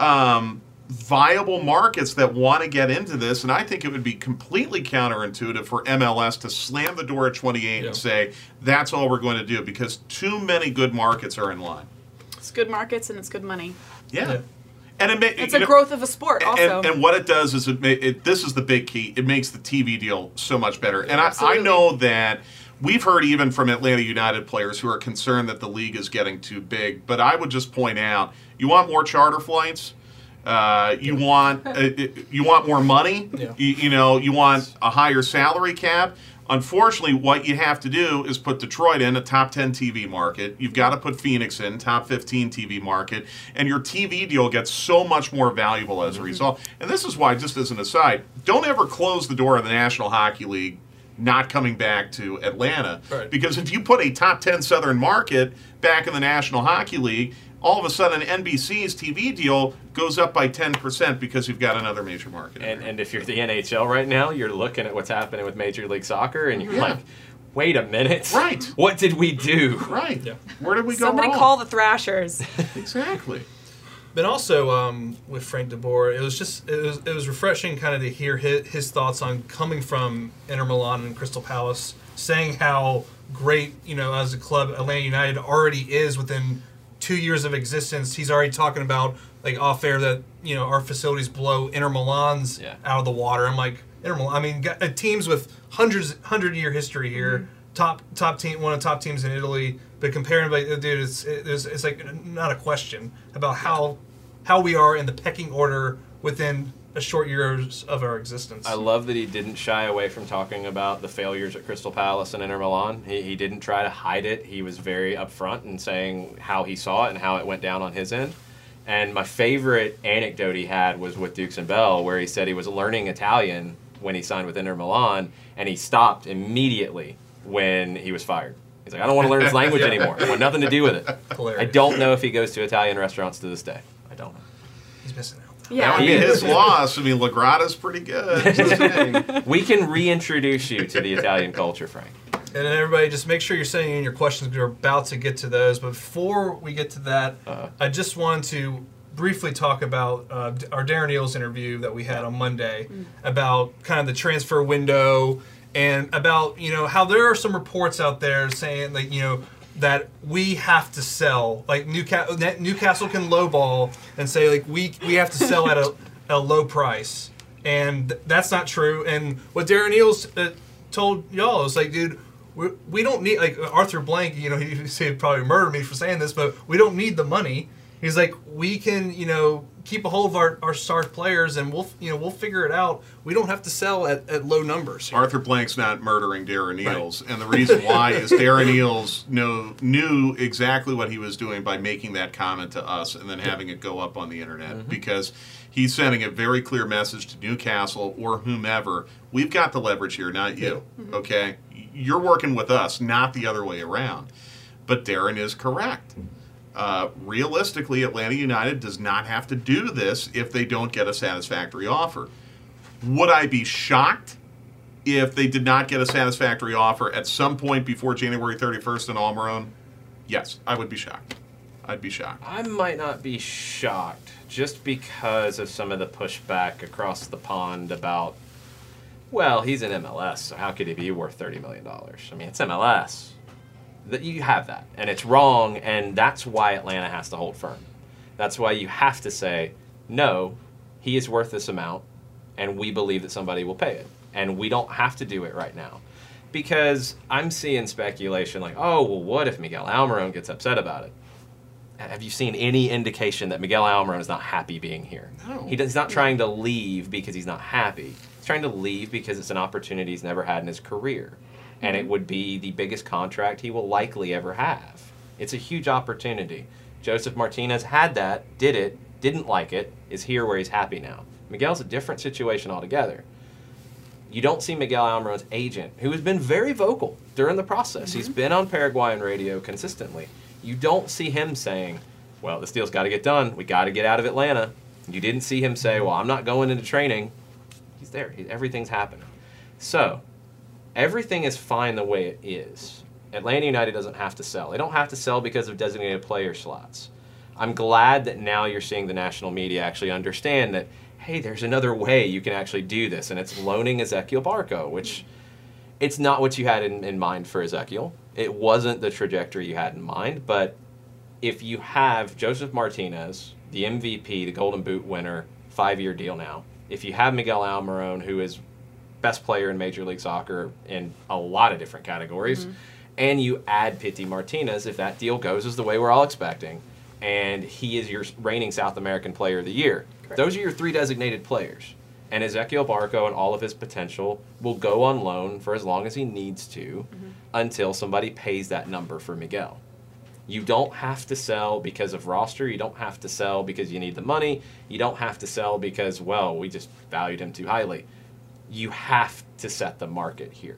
um, viable markets that want to get into this, and I think it would be completely counterintuitive for M L S to slam the door at twenty-eight Yeah. and say, that's all we're going to do, because too many good markets are in line. It's good markets and it's good money. Yeah. Yeah. And it, ma- It's you a know, growth of a sport also. and, and what it does is it, ma- it this is the big key. It makes the T V deal so much better. And I, I Absolutely. know that we've heard even from Atlanta United players who are concerned that the league is getting too big. But I would just point out, you want more charter flights. Uh, you want uh, you want more money. Yeah. You, you know you want a higher salary cap. Unfortunately, what you have to do is put Detroit in a top ten T V market. You've got to put Phoenix in, top fifteen T V market. And your T V deal gets so much more valuable as a result. And this is why, just as an aside, don't ever close the door of the National Hockey League not coming back to Atlanta. Right. Because if you put a top ten Southern market back in the National Hockey League, all of a sudden N B C's T V deal goes up by ten percent because you've got another major market. And, and if you're the N H L right now, you're looking at what's happening with Major League Soccer, and you're Yeah. like, wait a minute. Right. What did we do? Right. Yeah. Where did we go Somebody wrong? call the Thrashers. Exactly. But also um, with Frank DeBoer, it was just it was it was refreshing kind of to hear his, his thoughts on coming from Inter Milan and Crystal Palace, saying how great, you know, as a club Atlanta United already is within two years of existence. He's already talking about, like, off air that, you know, our facilities blow Inter Milan's Yeah. out of the water. I'm like, Inter Milan, I mean, got, uh, teams with hundreds hundred year history here, top top team, one of the top teams in Italy. But comparing, like, dude, it's it's, it's like not a question about how how we are in the pecking order within a short years of our existence. I love that he didn't shy away from talking about the failures at Crystal Palace and Inter Milan. He, he didn't try to hide it. He was very upfront in saying how he saw it and how it went down on his end. And my favorite anecdote he had was with Dukes and Bell, where he said he was learning Italian when he signed with Inter Milan, and he stopped immediately when he was fired. He's like, I don't want to learn his language anymore. I want nothing to do with it. Hilarious. I don't know if he goes to Italian restaurants to this day. I don't know. He's missing out. Yeah. That would He be is. his loss. I mean, Lagrada's pretty good. Just saying. We can reintroduce you to the Italian culture, Frank. And then everybody, just make sure you're sending in your questions. We're about to get to those. But before we get to that, Uh-huh. I just wanted to briefly talk about uh, our Darren Eales interview that we had on Monday about kind of the transfer window and about, you know, how there are some reports out there saying, like, you know, that we have to sell. Like, Newcastle, Newcastle can lowball and say, like, we we have to sell at a, a low price. And that's not true. And what Darren Eales uh, told y'all is, like, dude, we, we don't need, like, Arthur Blank, you know, he he'd probably murder me for saying this, but we don't need the money. He's like, we can, you know, keep a hold of our, our star players, and we'll, you know, we'll figure it out. We don't have to sell at, at low numbers. Arthur Blank's not murdering Darren Eales, and the reason why is Darren Eales know, knew exactly what he was doing by making that comment to us and then having it go up on the internet, Mm-hmm. because he's sending a very clear message to Newcastle or whomever. We've got the leverage here, not you. Okay, you're working with us, not the other way around. But Darren is correct. Uh, realistically, Atlanta United does not have to do this if they don't get a satisfactory offer. Would I be shocked if they did not get a satisfactory offer at some point before January thirty-first in Almiron? Yes, I would be shocked. I'd be shocked. I might not be shocked just because of some of the pushback across the pond about, well, he's in M L S, so how could he be worth thirty million dollars? I mean, it's M L S. That you have that, and it's wrong, and that's why Atlanta has to hold firm. That's why you have to say, no, he is worth this amount, and we believe that somebody will pay it. And we don't have to do it right now. Because I'm seeing speculation like, oh, well, what if Miguel Almiron gets upset about it? Have you seen any indication that Miguel Almiron is not happy being here? No. He does, he's not trying to leave because he's not happy. He's trying to leave because it's an opportunity he's never had in his career. And it would be the biggest contract he will likely ever have. It's a huge opportunity. Joseph Martinez had that, did it, didn't like it, is here where he's happy now. Miguel's a different situation altogether. You don't see Miguel Almiron's agent, who has been very vocal during the process. He's been on Paraguayan radio consistently. You don't see him saying, well, this deal's got to get done. We got to get out of Atlanta. You didn't see him say, well, I'm not going into training. He's there. He, everything's happening. So, everything is fine the way it is. Atlanta United doesn't have to sell. They don't have to sell because of designated player slots. I'm glad that now you're seeing the national media actually understand that, hey, there's another way you can actually do this, and it's loaning Ezequiel Barco, which it's not what you had in, in mind for Ezequiel. It wasn't the trajectory you had in mind, but if you have Joseph Martinez, the M V P, the Golden Boot winner, five-year deal now, if you have Miguel Almiron, who is best player in Major League Soccer in a lot of different categories, mm-hmm. and you add Pity Martinez, if that deal goes as the way we're all expecting, and he is your reigning South American Player of the Year, correct. Those are your three designated players. And Ezequiel Barco and all of his potential will go on loan for as long as he needs to mm-hmm. until somebody pays that number for Miguel. You don't have to sell because of roster. You don't have to sell because you need the money. You don't have to sell because, well, we just valued him too highly. You have to set the market here.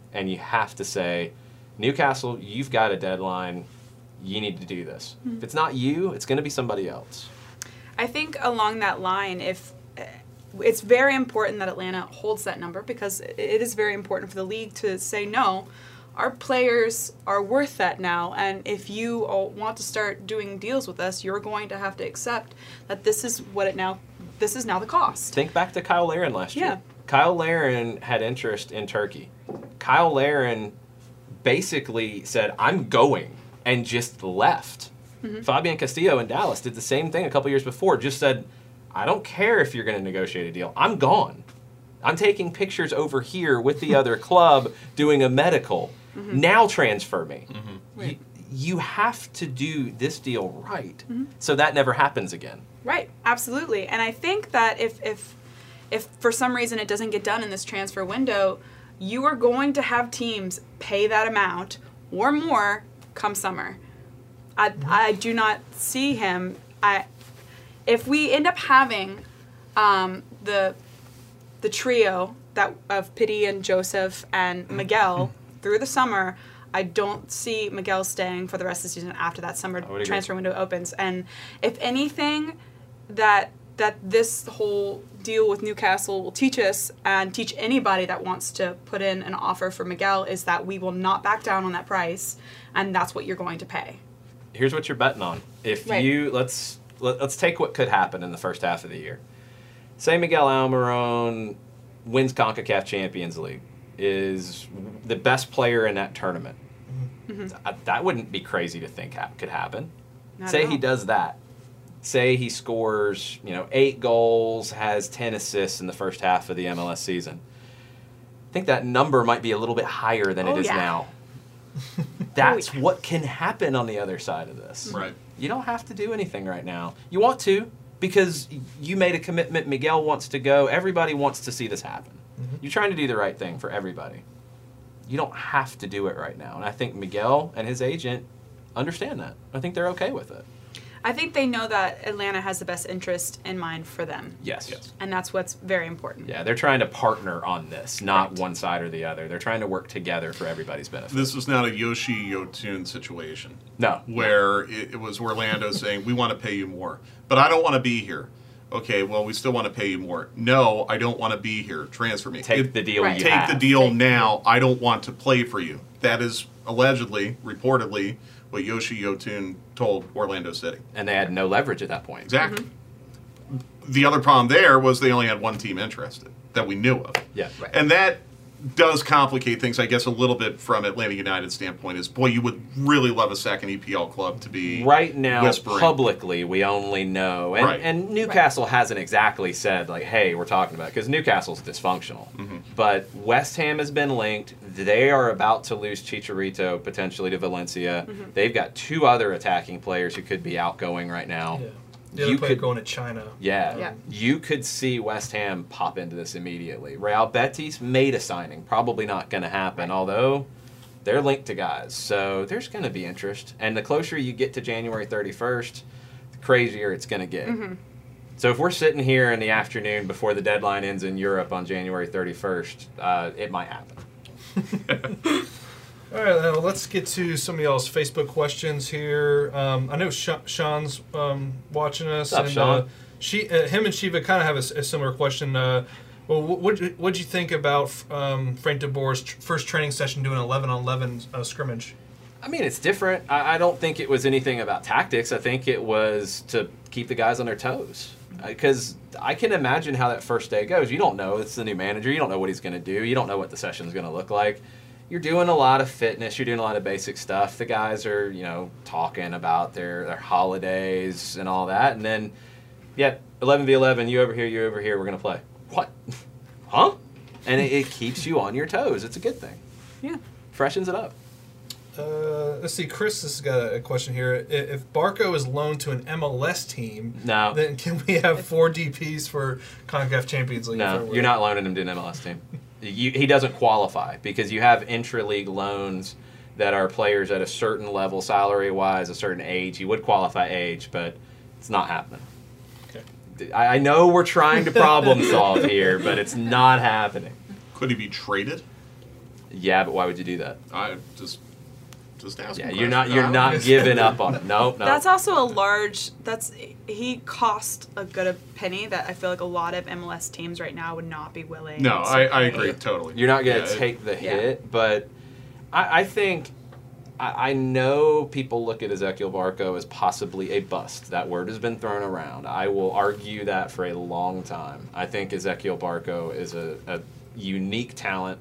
and you have to say, Newcastle, you've got a deadline. You need to do this. Mm-hmm. If it's not you, it's going to be somebody else. I think along that line, if uh, it's very important that Atlanta holds that number, because it is very important for the league to say, no, our players are worth that now, and if you all want to start doing deals with us, you're going to have to accept that this is what it now, this is now the cost. Think back to Kyle Larin last yeah. year. Kyle Larin had interest in Turkey. Kyle Larin basically said, I'm going, and just left. Mm-hmm. Fabian Castillo in Dallas did the same thing a couple years before, just said, I don't care if you're going to negotiate a deal. I'm gone. I'm taking pictures over here with the other club doing a medical. Mm-hmm. Now transfer me. Mm-hmm. Right. You, you have to do this deal right, mm-hmm. so that never happens again. Right, absolutely. And I think that if, if, if for some reason it doesn't get done in this transfer window, you are going to have teams pay that amount or more come summer. I, I do not see him. I, if we end up having um, the the trio that of Pity and Joseph and Miguel through the summer, I don't see Miguel staying for the rest of the season after that summer transfer window opens. And if anything, that that this whole deal with Newcastle will teach us and teach anybody that wants to put in an offer for Miguel is that we will not back down on that price, and that's what you're going to pay. Here's what you're betting on. If right. you let's let, let's take what could happen in the first half of the year. Say Miguel Almiron wins CONCACAF Champions League, is the best player in that tournament. Mm-hmm. That wouldn't be crazy to think ha- could happen. Not Say he does that. Say he scores, you know, eight goals, has ten assists in the first half of the M L S season. I think that number might be a little bit higher than oh, it is yeah. now. That's oh, yeah. what can happen on the other side of this. Right. You don't have to do anything right now. You want to because you made a commitment. Miguel wants to go. Everybody wants to see this happen. Mm-hmm. You're trying to do the right thing for everybody. You don't have to do it right now. And I think Miguel and his agent understand that. I think they're okay with it. I think they know that Atlanta has the best interest in mind for them. Yes. yes. And that's what's very important. Yeah, they're trying to partner on this, not right. one side or the other. They're trying to work together for everybody's benefit. This is not a Yoshi Yotun situation. No. Where it, it was Orlando saying, we want to pay you more. But I don't want to be here. Okay, well, we still want to pay you more. No, I don't want to be here. Transfer me. Take it, the deal right. you Take have. the deal Take now. I don't want to play for you. That is allegedly, reportedly, what Yoshi Yotun told Orlando City. And they had no leverage at that point. Exactly. Mm-hmm. The other problem there was they only had one team interested that we knew of. Yeah. Right. And that does complicate things, I guess, a little bit from Atlanta United's standpoint is, boy, you would really love a second E P L club to be right now, whispering. Publicly, we only know. And, right. and Newcastle right. hasn't exactly said, like, hey, we're talking about it, because Newcastle's dysfunctional. Mm-hmm. But West Ham has been linked. They are about to lose Chicharito, potentially to Valencia. Mm-hmm. They've got two other attacking players who could be outgoing right now. Yeah. The other you player could going to China. Yeah, yeah. You could see West Ham pop into this immediately. Real Betis made a signing. Probably not going to happen, right. although they're linked to guys. So there's going to be interest. And the closer you get to January thirty-first, the crazier it's going to get. Mm-hmm. So if we're sitting here in the afternoon before the deadline ends in Europe on January thirty-first, uh, it might happen. All right, well, let's get to some of y'all's Facebook questions here. Um, I know Sha- Sean's um, watching us. What's up, and, Sean? Uh, she, uh, him and Shiva kind of have a, a similar question. Uh, well, what what did you think about um, Frank de Boer's tr- first training session doing an eleven on eleven uh, scrimmage? I mean, it's different. I, I don't think it was anything about tactics. I think it was to keep the guys on their toes. Because I can imagine how that first day goes. You don't know. It's the new manager. You don't know what he's going to do. You don't know what the session's going to look like. You're doing a lot of fitness. You're doing a lot of basic stuff. The guys are, you know, talking about their, their holidays and all that. And then, yeah, eleven v eleven, you over here, you over here, we're going to play. What? Huh? And it, it keeps you on your toes. It's a good thing. Yeah. Freshens it up. Uh, let's see. Chris has got a question here. If Barco is loaned to an M L S team, no. then can we have four D Ps for CONCACAF Champions League? No, you're not loaning him to an M L S team. You, he doesn't qualify because you have intra-league loans that are players at a certain level, salary-wise, a certain age. He would qualify age, but it's not happening. Okay. I, I know we're trying to problem solve here, but it's not happening. Could he be traded? Yeah, but why would you do that? I just just ask. Yeah, you're not you're not giving up on it. No, no. That's also a large. That's he cost a good penny that I feel like a lot of M L S teams right now would not be willing. No, to I, I pay. agree totally. You're not going to Yeah, it- take the Yeah. hit, but I, I think I, I know people look at Ezequiel Barco as possibly a bust. That word has been thrown around. I will argue that for a long time. I think Ezequiel Barco is a, a unique talent.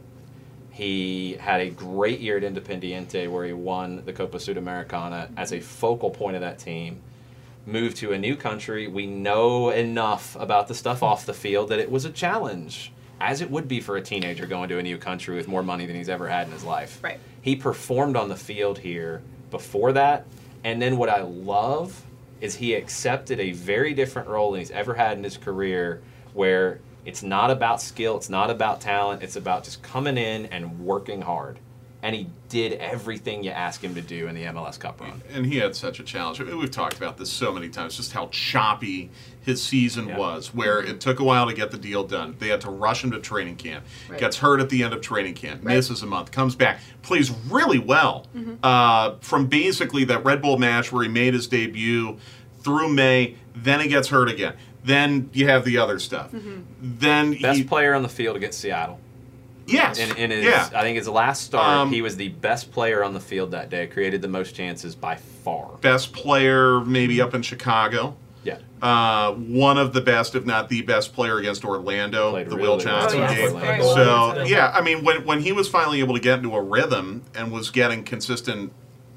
He had a great year at Independiente where he won the Copa Sudamericana as a focal point of that team. Moved to a new country. We know enough about the stuff off the field that it was a challenge, as it would be for a teenager going to a new country with more money than he's ever had in his life. Right. He performed on the field here before that, and then what I love is he accepted a very different role than he's ever had in his career, where it's not about skill, it's not about talent, it's about just coming in and working hard. And he did everything you ask him to do in the M L S Cup run. And he had such a challenge. I mean, we've talked about this so many times, just how choppy his season Yeah. was, where it took a while to get the deal done. They had to rush him to training camp. Right. Gets hurt at the end of training camp, Right. misses a month, comes back, plays really well. Uh, from basically that Red Bull match where he made his debut through May, then he gets hurt again. Then you have the other stuff. Then Best he, player on the field against Seattle. yes, In, in his, yeah. I think his last start, Um, he was the best player on the field that day. Created the most chances by far. Best player maybe up in Chicago. Yeah. Uh, one of the best, if not the best player against Orlando, Played the really Will well Johnson against game. Orlando. So Very well. yeah, I mean, when when he was finally able to get into a rhythm and was getting consistent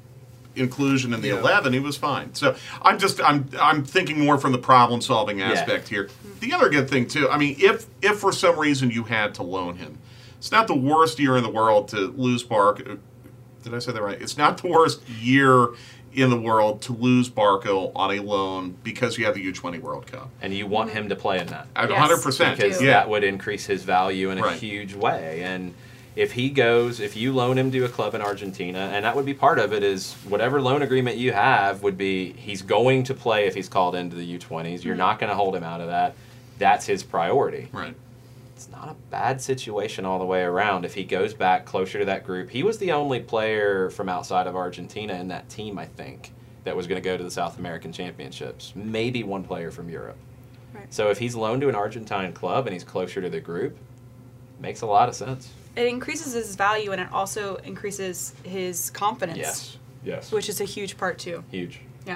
inclusion in the Yeah. eleven, he was fine. So I'm just I'm I'm thinking more from the problem solving aspect here. The other good thing too, I mean, if if for some reason you had to loan him, it's not the worst year in the world to lose Bark. Did I say that right? It's not the worst year in the world to lose Barco on a loan because you have the U twenty World Cup. And you want him to play in that. At Yes, one hundred percent. we Because do. Yeah. that would increase his value in a Right. huge way. And if he goes, if you loan him to a club in Argentina, and that would be part of it, is whatever loan agreement you have would be he's going to play if he's called into the U twenties. You're not going to hold him out of that. That's his priority. Right. It's not a bad situation all the way around if he goes back closer to that group. He was the only player from outside of Argentina in that team, I think, that was going to go to the South American Championships. Maybe one player from Europe. Right. So if he's loaned to an Argentine club and he's closer to the group, makes a lot of sense. It increases his value and it also increases his confidence. Yes. Yes. Which is a huge part too. Huge. Yeah.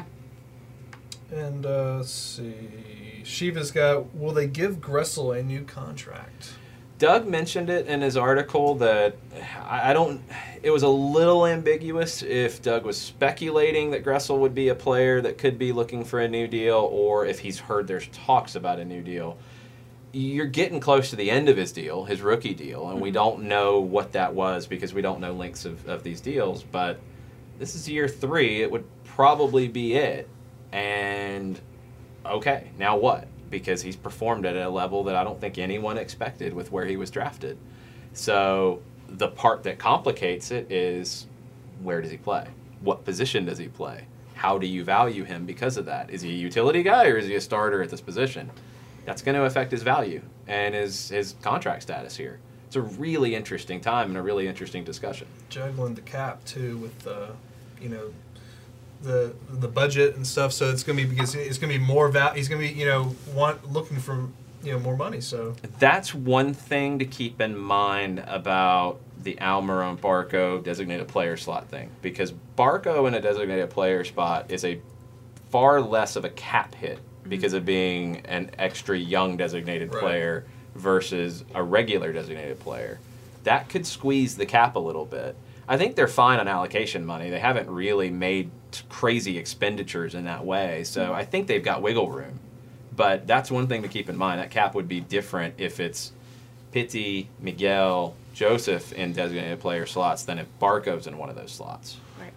And uh, let's see. Shiva's got, will they give Gressel a new contract? Doug mentioned it in his article that I I don't. It was a little ambiguous if Doug was speculating that Gressel would be a player that could be looking for a new deal, or if he's heard there's talks about a new deal. You're getting close to the end of his deal, his rookie deal, and we don't know what that was because we don't know lengths of, of these deals. But this is year three; it would probably be it. And okay, now what? Because he's performed at a level that I don't think anyone expected with where he was drafted. So the part that complicates it is, where does he play? What position does he play? How do you value him because of that? Is he a utility guy or is he a starter at this position? That's going to affect his value and his, his contract status here. It's a really interesting time and a really interesting discussion. Juggling the cap too with, uh, you know, the the budget and stuff. So it's gonna be because it's gonna be more val. He's gonna be you know want looking for you know more money. So That's one thing to keep in mind about the Almiron Barco designated player slot thing, because Barco in a designated player spot is a far less of a cap hit because of being an extra young designated Right. player versus a regular designated player. That could squeeze the cap a little bit. I think they're fine on allocation money. They haven't really made t- crazy expenditures in that way, so I think they've got wiggle room. But that's one thing to keep in mind. That cap would be different if it's Pitti, Miguel, Joseph in designated player slots than if Barco's in one of those slots. Right.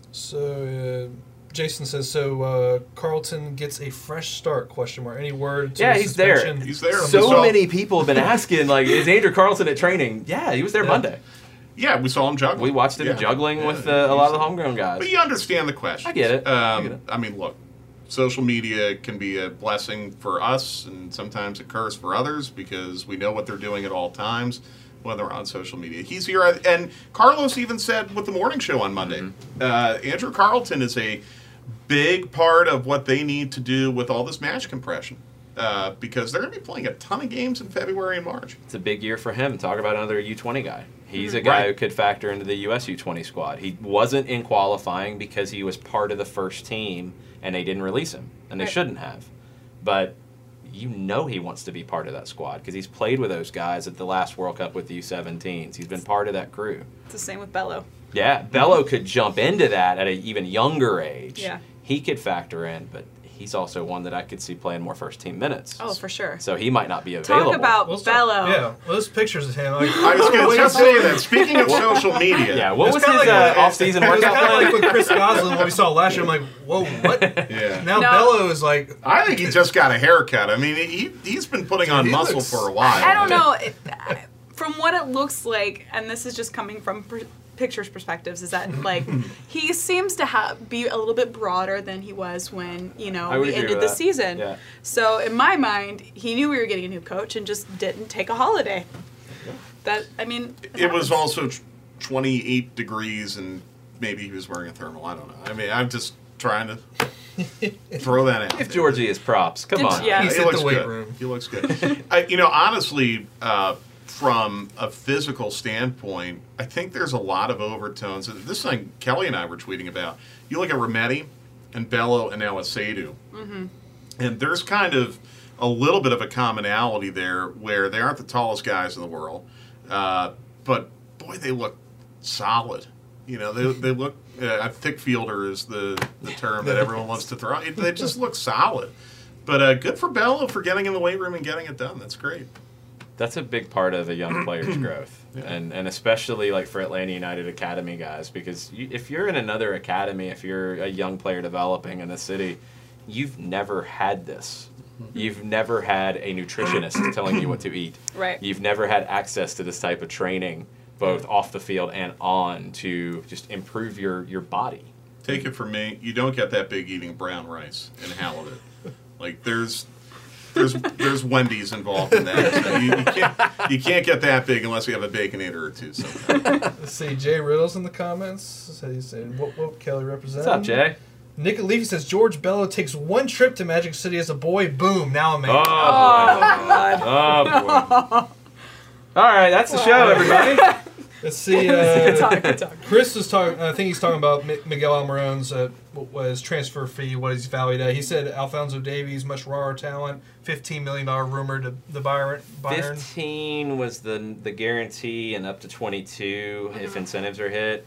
so uh, Jason says so. Uh, Carlton gets a fresh start? Question mark. Any word? To Yeah, the he's there. suspension? He's there. So So- many people have been asking, like, is Andrew Carlson at training? Yeah, he was there Yeah. Monday. Yeah, we saw him juggling. We watched him Yeah. juggling Yeah, with uh, a lot of the he's- homegrown guys. But you understand the question. I get it. I Um, get it. I mean, look, social media can be a blessing for us and sometimes a curse for others because we know what they're doing at all times. when they're on social media. He's here, and Carlos even said with the morning show on Monday, mm-hmm. uh, Andrew Carleton is a big part of what they need to do with all this match compression. Uh, because they're going to be playing a ton of games in February and March. It's a big year for him. Talk about another U twenty guy. He's a guy right. who could factor into the U S U twenty squad. He wasn't in qualifying because he was part of the first team, and they didn't release him, and they right. shouldn't have. But you know he wants to be part of that squad because he's played with those guys at the last World Cup with the U seventeens. He's been part of that crew. It's the same with Bello. Yeah, Bello could jump into that at an even younger age. Yeah. He could factor in, but he's also one that I could see playing more first team minutes. Oh, for sure. So he might not be available. Talk about Well, Bello. Yeah, well, those pictures of him. Like, I was going to just say that. Speaking of social media. Yeah, what It's was his kinda like uh, a- off-season it was workout kind of plan? like with Chris Goslin, what we saw last year. I'm like, whoa, what? Yeah. Now No. Bello is like, I think he just got a haircut. I mean, he, he's been putting on He muscle looks- for a while. I don't know. It, I- from what it looks like, and this is just coming from per- pictures perspectives, is that like he seems to have be a little bit broader than he was when you know I would we agree ended with the that. season. Yeah. So in my mind, he knew we were getting a new coach and just didn't take a holiday. That I mean, It was happens. also t- twenty-eight degrees, and maybe he was wearing a thermal. I don't know. I mean, I'm just trying to throw that out. Give there. Georgie his props. Come Did- on. yeah. He's he hit looks the weight good. room. He looks good. I, you know, honestly, uh, from a physical standpoint, I think there's a lot of overtones. This thing Kelly and I were tweeting about. You look at Rometty and Bello and Elisadou, Mm-hmm. and there's kind of a little bit of a commonality there where they aren't the tallest guys in the world, uh, but boy, they look solid. You know, they they look. Uh, a thick fielder is the, the term that everyone wants to throw. It, they just look solid. But uh, good for Bello for getting in the weight room and getting it done. That's great. That's a big part of a young player's growth, Yeah. and and especially like for Atlanta United Academy guys, because you, if you're in another academy, if you're a young player developing in a city, you've never had this. You've never had a nutritionist telling you what to eat. Right. You've never had access to this type of training, both off the field and on, to just improve your, your body. Take it from me, you don't get that big eating brown rice and halibut. Like there's there's there's Wendy's involved in that. So you, you can't you can't get that big unless you have a baconator or two. Sometimes. let's see, Jay Riddle's in the comments. So he's saying, whoop, whoop, Kelly representing. What's up, Jay? Nick Levy says, George Bello takes one trip to Magic City as a boy. Boom, now a man. Oh, boy. Oh, boy. All right, that's the show, everybody. Let's see. Good Uh, talk, good talk. Chris was talking. I think he's talking about Mi- Miguel Almiron's uh, what was transfer fee. What he's valued at? He said Alphonso Davies, much rawer talent, fifteen million dollar rumored to the Bayern. Bayern. fifteen was the the guarantee, and up to twenty-two if incentives are hit.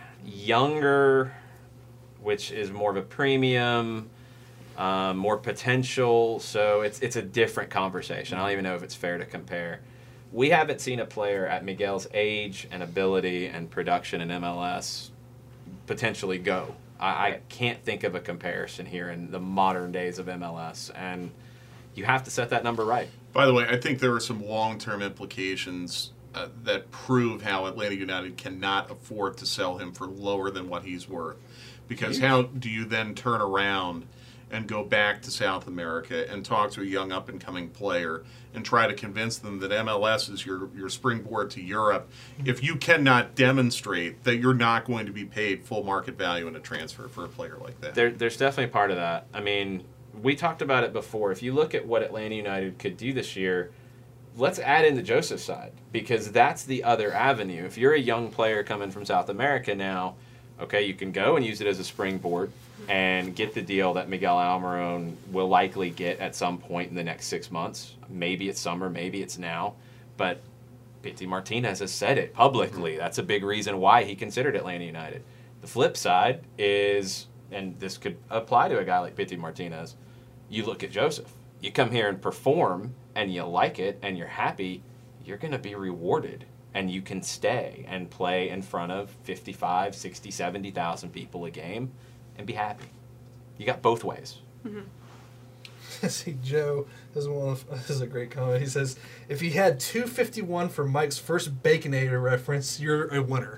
Younger, which is more of a premium, um, more potential. So it's it's a different conversation. I don't even know if it's fair to compare. We haven't seen a player at Miguel's age and ability and production in M L S potentially go. I, I can't think of a comparison here in the modern days of M L S, and you have to set that number right. By the way, I think there are some long-term implications uh, that prove how Atlanta United cannot afford to sell him for lower than what he's worth. Because how do you then turn around and go back to South America and talk to a young up-and-coming player and try to convince them that M L S is your, your springboard to Europe if you cannot demonstrate that you're not going to be paid full market value in a transfer for a player like that? There, there's definitely part of that. I mean, we talked about it before. If you look at what Atlanta United could do this year, let's add in the Joseph side, because that's the other avenue. If you're a young player coming from South America now, okay, you can go and use it as a springboard and get the deal that Miguel Almiron will likely get at some point in the next six months. Maybe it's summer, maybe it's now. But Pity Martinez has said it publicly. Mm-hmm. That's a big reason why he considered Atlanta United. The flip side is, and this could apply to a guy like Pity Martinez, you look at Joseph. You come here and perform, and you like it, and you're happy, you're going to be rewarded. And you can stay and play in front of fifty-five, sixty, seventy thousand people a game and be happy. You got both ways. Mm-hmm. See, Joe this is one of, this is a great comment. He says, "If you had two fifty-one for Mike's first Baconator reference, you're a winner."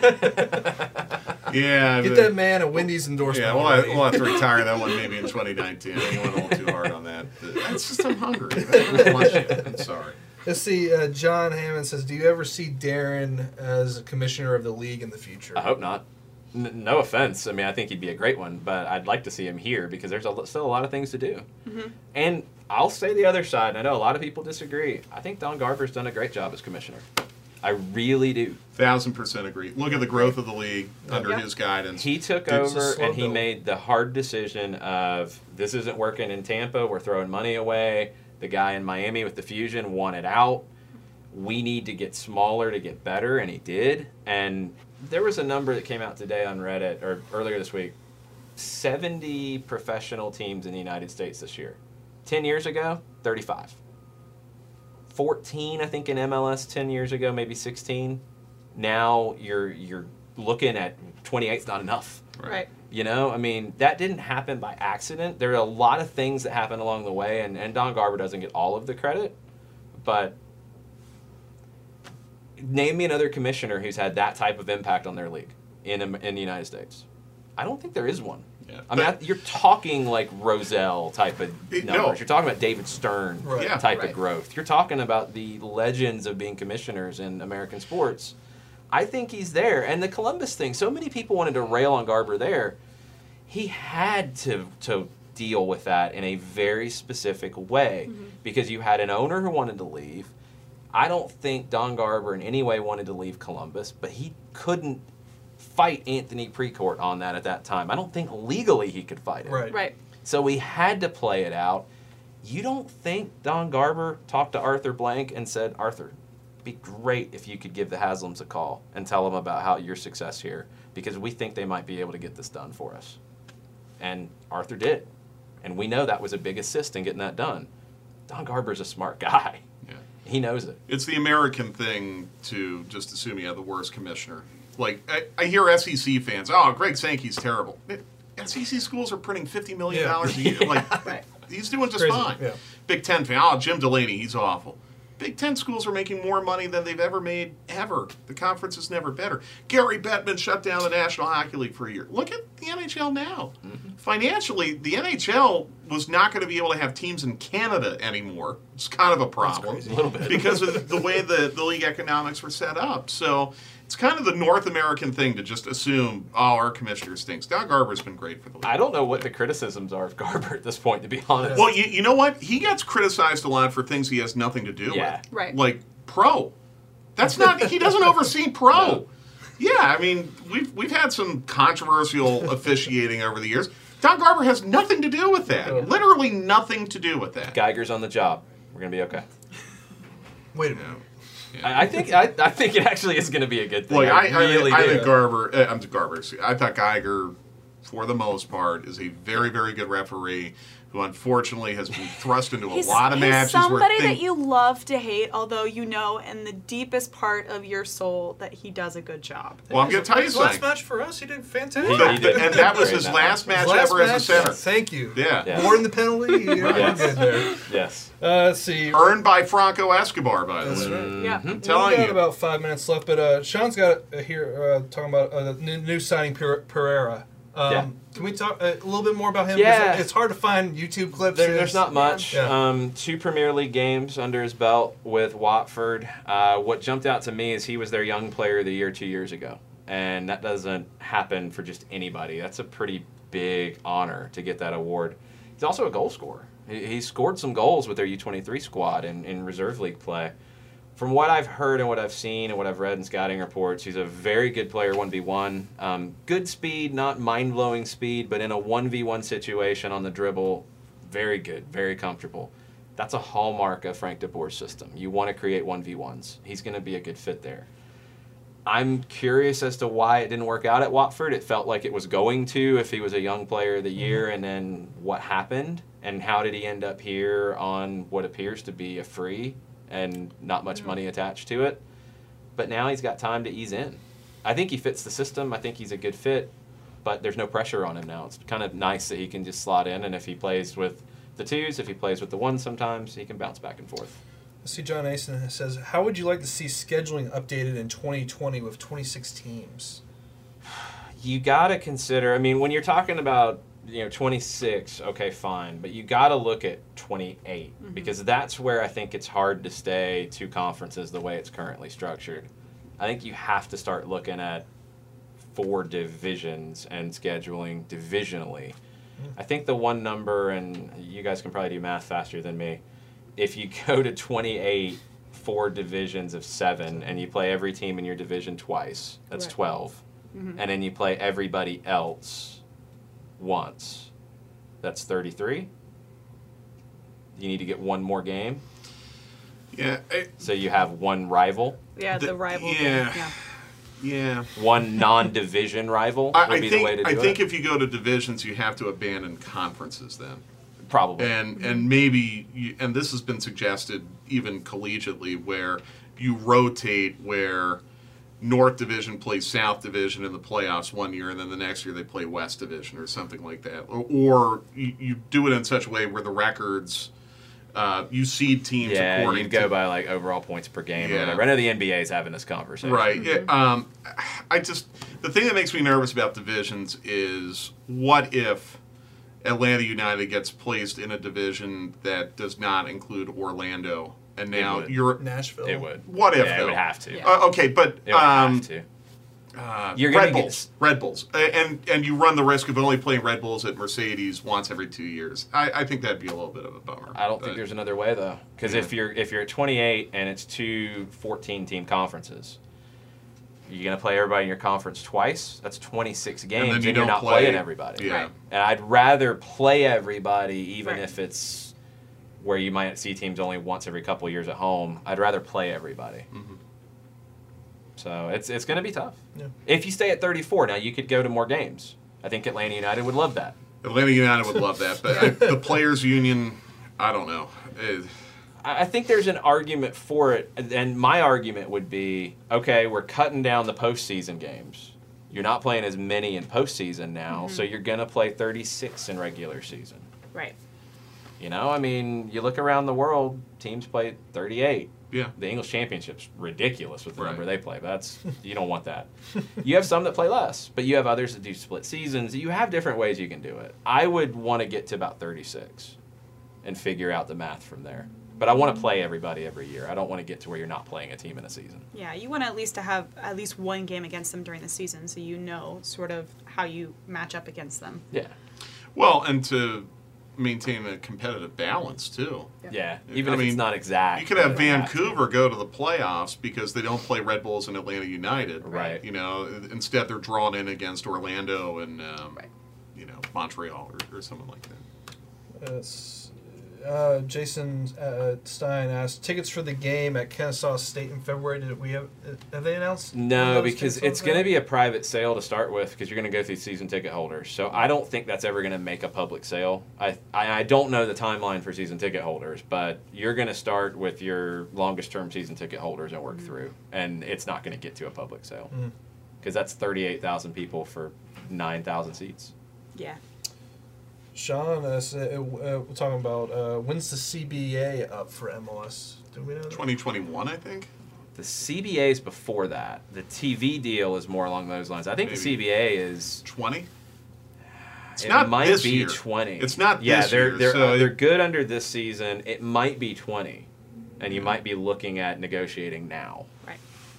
Yeah. Get the- that man a Wendy's endorsement. Yeah, we'll have, already. we'll have to retire that one maybe in twenty nineteen. I think you went a little too hard on that. It's just I'm hungry. I don't want lunch yet. I'm sorry. Let's see. Uh, John Hammond says, "Do you ever see Darren as a commissioner of the league in the future?" I hope not. N- no offense. I mean, I think he'd be a great one, but I'd like to see him here because there's a, still a lot of things to do. Mm-hmm. And I'll say the other side. I know a lot of people disagree. I think Don Garber's done a great job as commissioner. I really do. Thousand percent agree. Look at the growth of the league under Yeah. his guidance. He took It's a over slow and he build. made the hard decision of this isn't working in Tampa. We're throwing money away. The guy in Miami with the Fusion wanted out. We need to get smaller to get better, and he did. And there was a number that came out today on Reddit, or earlier this week, seventy professional teams in the United States this year. ten years ago, thirty-five. fourteen, I think, in M L S ten years ago, maybe sixteen. Now you're you're looking at twenty-eight's not enough. Right. You know, I mean, that didn't happen by accident. There are a lot of things that happen along the way, and, and Don Garber doesn't get all of the credit. But name me another commissioner who's had that type of impact on their league in in the United States. I don't think there is one. Yeah. I mean, I, you're talking like Roselle type of It- numbers. no. You're talking about David Stern Right. Yeah. type Right. of growth. You're talking about the legends of being commissioners in American sports. I think he's there. And the Columbus thing, so many people wanted to rail on Garber there. He had to to deal with that in a very specific way Mm-hmm. because you had an owner who wanted to leave. I don't think Don Garber in any way wanted to leave Columbus, but he couldn't fight Anthony Precourt on that at that time. I don't think legally he could fight it. Right. Right. So we had to play it out. You don't think Don Garber talked to Arthur Blank and said, Arthur, it'd be great if you could give the Haslams a call and tell them about how your success here, because we think they might be able to get this done for us. And Arthur did. And we know that was a big assist in getting that done. Don Garber's a smart guy. Yeah. He knows it. It's the American thing to just assume you have the worst commissioner. Like, I, I hear S E C fans, oh, Greg Sankey's terrible. S E C schools are printing fifty million dollars a year. Like, Right. he's doing just Crazy, fine. yeah. Big Ten fan, oh, Jim Delaney, he's awful. Big Ten schools are making more money than they've ever made, ever. The conference is never better. Gary Bettman shut down the National Hockey League for a year. Look at the N H L now. Mm-hmm. Financially, the N H L was not going to be able to have teams in Canada anymore. It's kind of a problem. A little bit. Because of the way the, the league economics were set up. So it's kind of the North American thing to just assume, oh, our commissioner stinks. Don Garber's been great for the league. I don't know what the criticisms are of Garber at this point, to be honest. Well, you, you know what? He gets criticized a lot for things he has nothing to do Yeah. with. Right. Like pro. That's not, he doesn't oversee pro. No. Yeah, I mean, we've, we've had some controversial officiating over the years. Don Garber has nothing to do with that. Literally nothing to do with that. Geiger's on the job. We're going to be okay. Wait a minute. I I think I, I think it actually is going to be a good thing. Like, I, I really I, I do. think Garber, uh, I'm Garber. excuse- I thought Geiger, for the most part, is a very, very good referee who unfortunately has been thrust into a He's, lot of he's matches where somebody things, that you love to hate, although you know in the deepest part of your soul that he does a good job. Well, I'm going to tell you His last something. match for us, he did fantastic. He- But- he did. and that was Great his that last one. match His last ever as a match, center. Thank you. Yeah. Yeah. More in the penalty. You're Yes. good there. Yes. Uh, let's see. Earned by Franco Escobar, by the That's way. right. Yeah. I'm We've telling got you. about five minutes left, but uh, Sean's got uh, here uh, talking about uh, the new, new signing Per- Pereira. Um, Yeah. Can we talk uh, a little bit more about him? Yeah. It's hard to find YouTube clips. There, there's not much. Yeah. Um, two Premier League games under his belt with Watford. Uh, what jumped out to me is he was their Young Player of the Year two years ago, and that doesn't happen for just anybody. That's a pretty big honor to get that award. He's also a goal scorer. He, he scored some goals with their U twenty-three squad in, in reserve league play. From what I've heard and what I've seen and what I've read in scouting reports, he's a very good player one v one. Um, good speed, not mind-blowing speed, but in a one v one situation on the dribble, very good, very comfortable. That's a hallmark of Frank de Boer's system. You want to create one v ones. He's going to be a good fit there. I'm curious as to why it didn't work out at Watford. It felt like it was going to if he was a Young Player of the Year, and then what happened, and how did he end up here on what appears to be a free and not much money attached to it. But now he's got time to ease in. I think he fits the system. I think he's a good fit, but there's no pressure on him now. It's kind of nice that he can just slot in, and if he plays with the twos, if he plays with the ones sometimes, he can bounce back and forth. Let's see, John Asen says, how would you like to see scheduling updated in twenty twenty with twenty-six teams? You got to consider, I mean, when you're talking about you know, twenty-six, okay, fine. But you got to look at twenty-eight Mm-hmm. because that's where I think it's hard to stay two conferences the way it's currently structured. I think you have to start looking at four divisions and scheduling divisionally. I think the one number, and you guys can probably do math faster than me, if you go to twenty-eight, four divisions of seven, and you play every team in your division twice, that's Right. twelve. Mhm. And then you play everybody else once, that's thirty-three. You need to get one more game, Yeah, I, so you have one rival, Yeah, the, The- rival. yeah. yeah. yeah. one non-division rival I, would I be think the way to do I think it. if you go to divisions, you have to abandon conferences then. Probably. and and maybe you, and this has been suggested even collegiately where you rotate where North Division plays South Division in the playoffs one year and then the next year they play West Division or something like that, or, or you, you do it in such a way where the records uh, you seed teams Yeah, according you'd go to by like overall points per game or Yeah. whatever. I know the N B A is having this conversation. right. Yeah, um, I just the thing that makes me nervous about divisions is what if Atlanta United gets placed in a division that does not include Orlando, and It now would. you're Nashville. It would. what if Yeah, though? it would have to. Yeah. Uh, okay, but It would um, have to. uh, You're gonna Red get- Bulls, Red Bulls, Uh, and and you run the risk of only playing Red Bulls at Mercedes once every two years. I, I think that'd be a little bit of a bummer. I don't but- think there's another way though, because Yeah. if you're if you're at twenty-eight and it's two fourteen-team conferences, you're gonna play everybody in your conference twice. That's twenty-six games, then and, you you're don't not play- playing everybody. Yeah. Right. And I'd rather play everybody, even Right. if it's where you might see teams only once every couple of years at home. I'd rather play everybody. Mhm. So it's it's gonna be tough. Yeah. If you stay at thirty-four, now you could go to more games. I think Atlanta United would love that. Atlanta United would love that, but I, the players' union, I don't know. It- I I think there's an argument for it, and my argument would be, okay, we're cutting down the postseason games. You're not playing as many in postseason now, so you're gonna play thirty-six in regular season. Right. You know, I mean, you look around the world, teams play thirty-eight. yeah. The English Championship's ridiculous with the Right. number they play. But that's you don't want that. You have some that play less, but you have others that do split seasons. You have different ways you can do it. I would want to get to about thirty-six and figure out the math from there. But I want to play everybody every year. I don't want to get to where you're not playing a team in a season. Yeah, you want at least to have at least one game against them during the season, so you know sort of how you match up against them. Yeah. Well, and to maintain a competitive balance too. Yeah. Even I if mean, it's not exact. You could have but you to. Vancouver go to the playoffs because they don't play Red Bulls and Atlanta United. Right. You know, instead they're drawn in against Orlando and um, Right. you know Montreal or, or someone like that. Uh, s- uh, Jason uh, Stein asked tickets for the game at Kennesaw State in February. Did we have? uh, Have they announced? when No, those because tickets it's on going to sale? be a private sale to start with because you're going to go through season ticket holders. So I don't think that's ever going to make a public sale. I, I I don't know the timeline for season ticket holders, but you're going to start with your longest term season ticket holders and work through, and it's not going to get to a public sale Mm. because that's thirty-eight thousand people for nine thousand seats. Yeah. Sean, uh, s- uh, uh, we're talking about uh, when's the C B A up for M L S? Do we know? that? twenty twenty-one, I think. The C B A is before that. The T V deal is more along those lines. I think the Maybe. C B A is twenty. It's it not might this be year. twenty. It's not yeah, this they're year, they're so uh, they're it- good under this season. It might be twenty, and you might be looking at negotiating now. Right.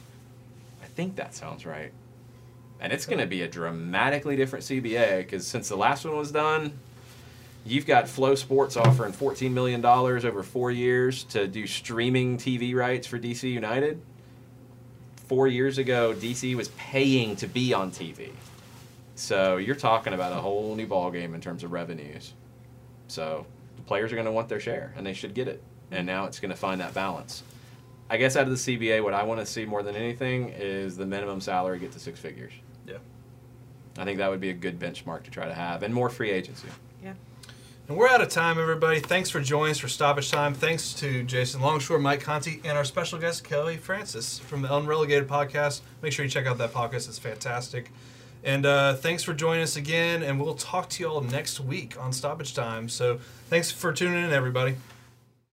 I think that sounds right. And it's going to be a dramatically different C B A because since the last one was done, you've got Flow Sports offering fourteen million dollars over four years to do streaming T V rights for D C United. Four years ago, D C was paying to be on T V. So you're talking about a whole new ballgame in terms of revenues. So the players are going to want their share, and they should get it. And now it's going to find that balance. I guess out of the C B A, what I want to see more than anything is the minimum salary get to six figures. Yeah. I think that would be a good benchmark to try to have, and more free agency. Yeah. And we're out of time, everybody. Thanks for joining us for Stoppage Time. Thanks to Jason Longshore, Mike Conti, and our special guest, Kelly Francis from the Unrelegated Podcast. Make sure you check out that podcast. It's fantastic. And uh, thanks for joining us again, and we'll talk to you all next week on Stoppage Time. So thanks for tuning in, everybody.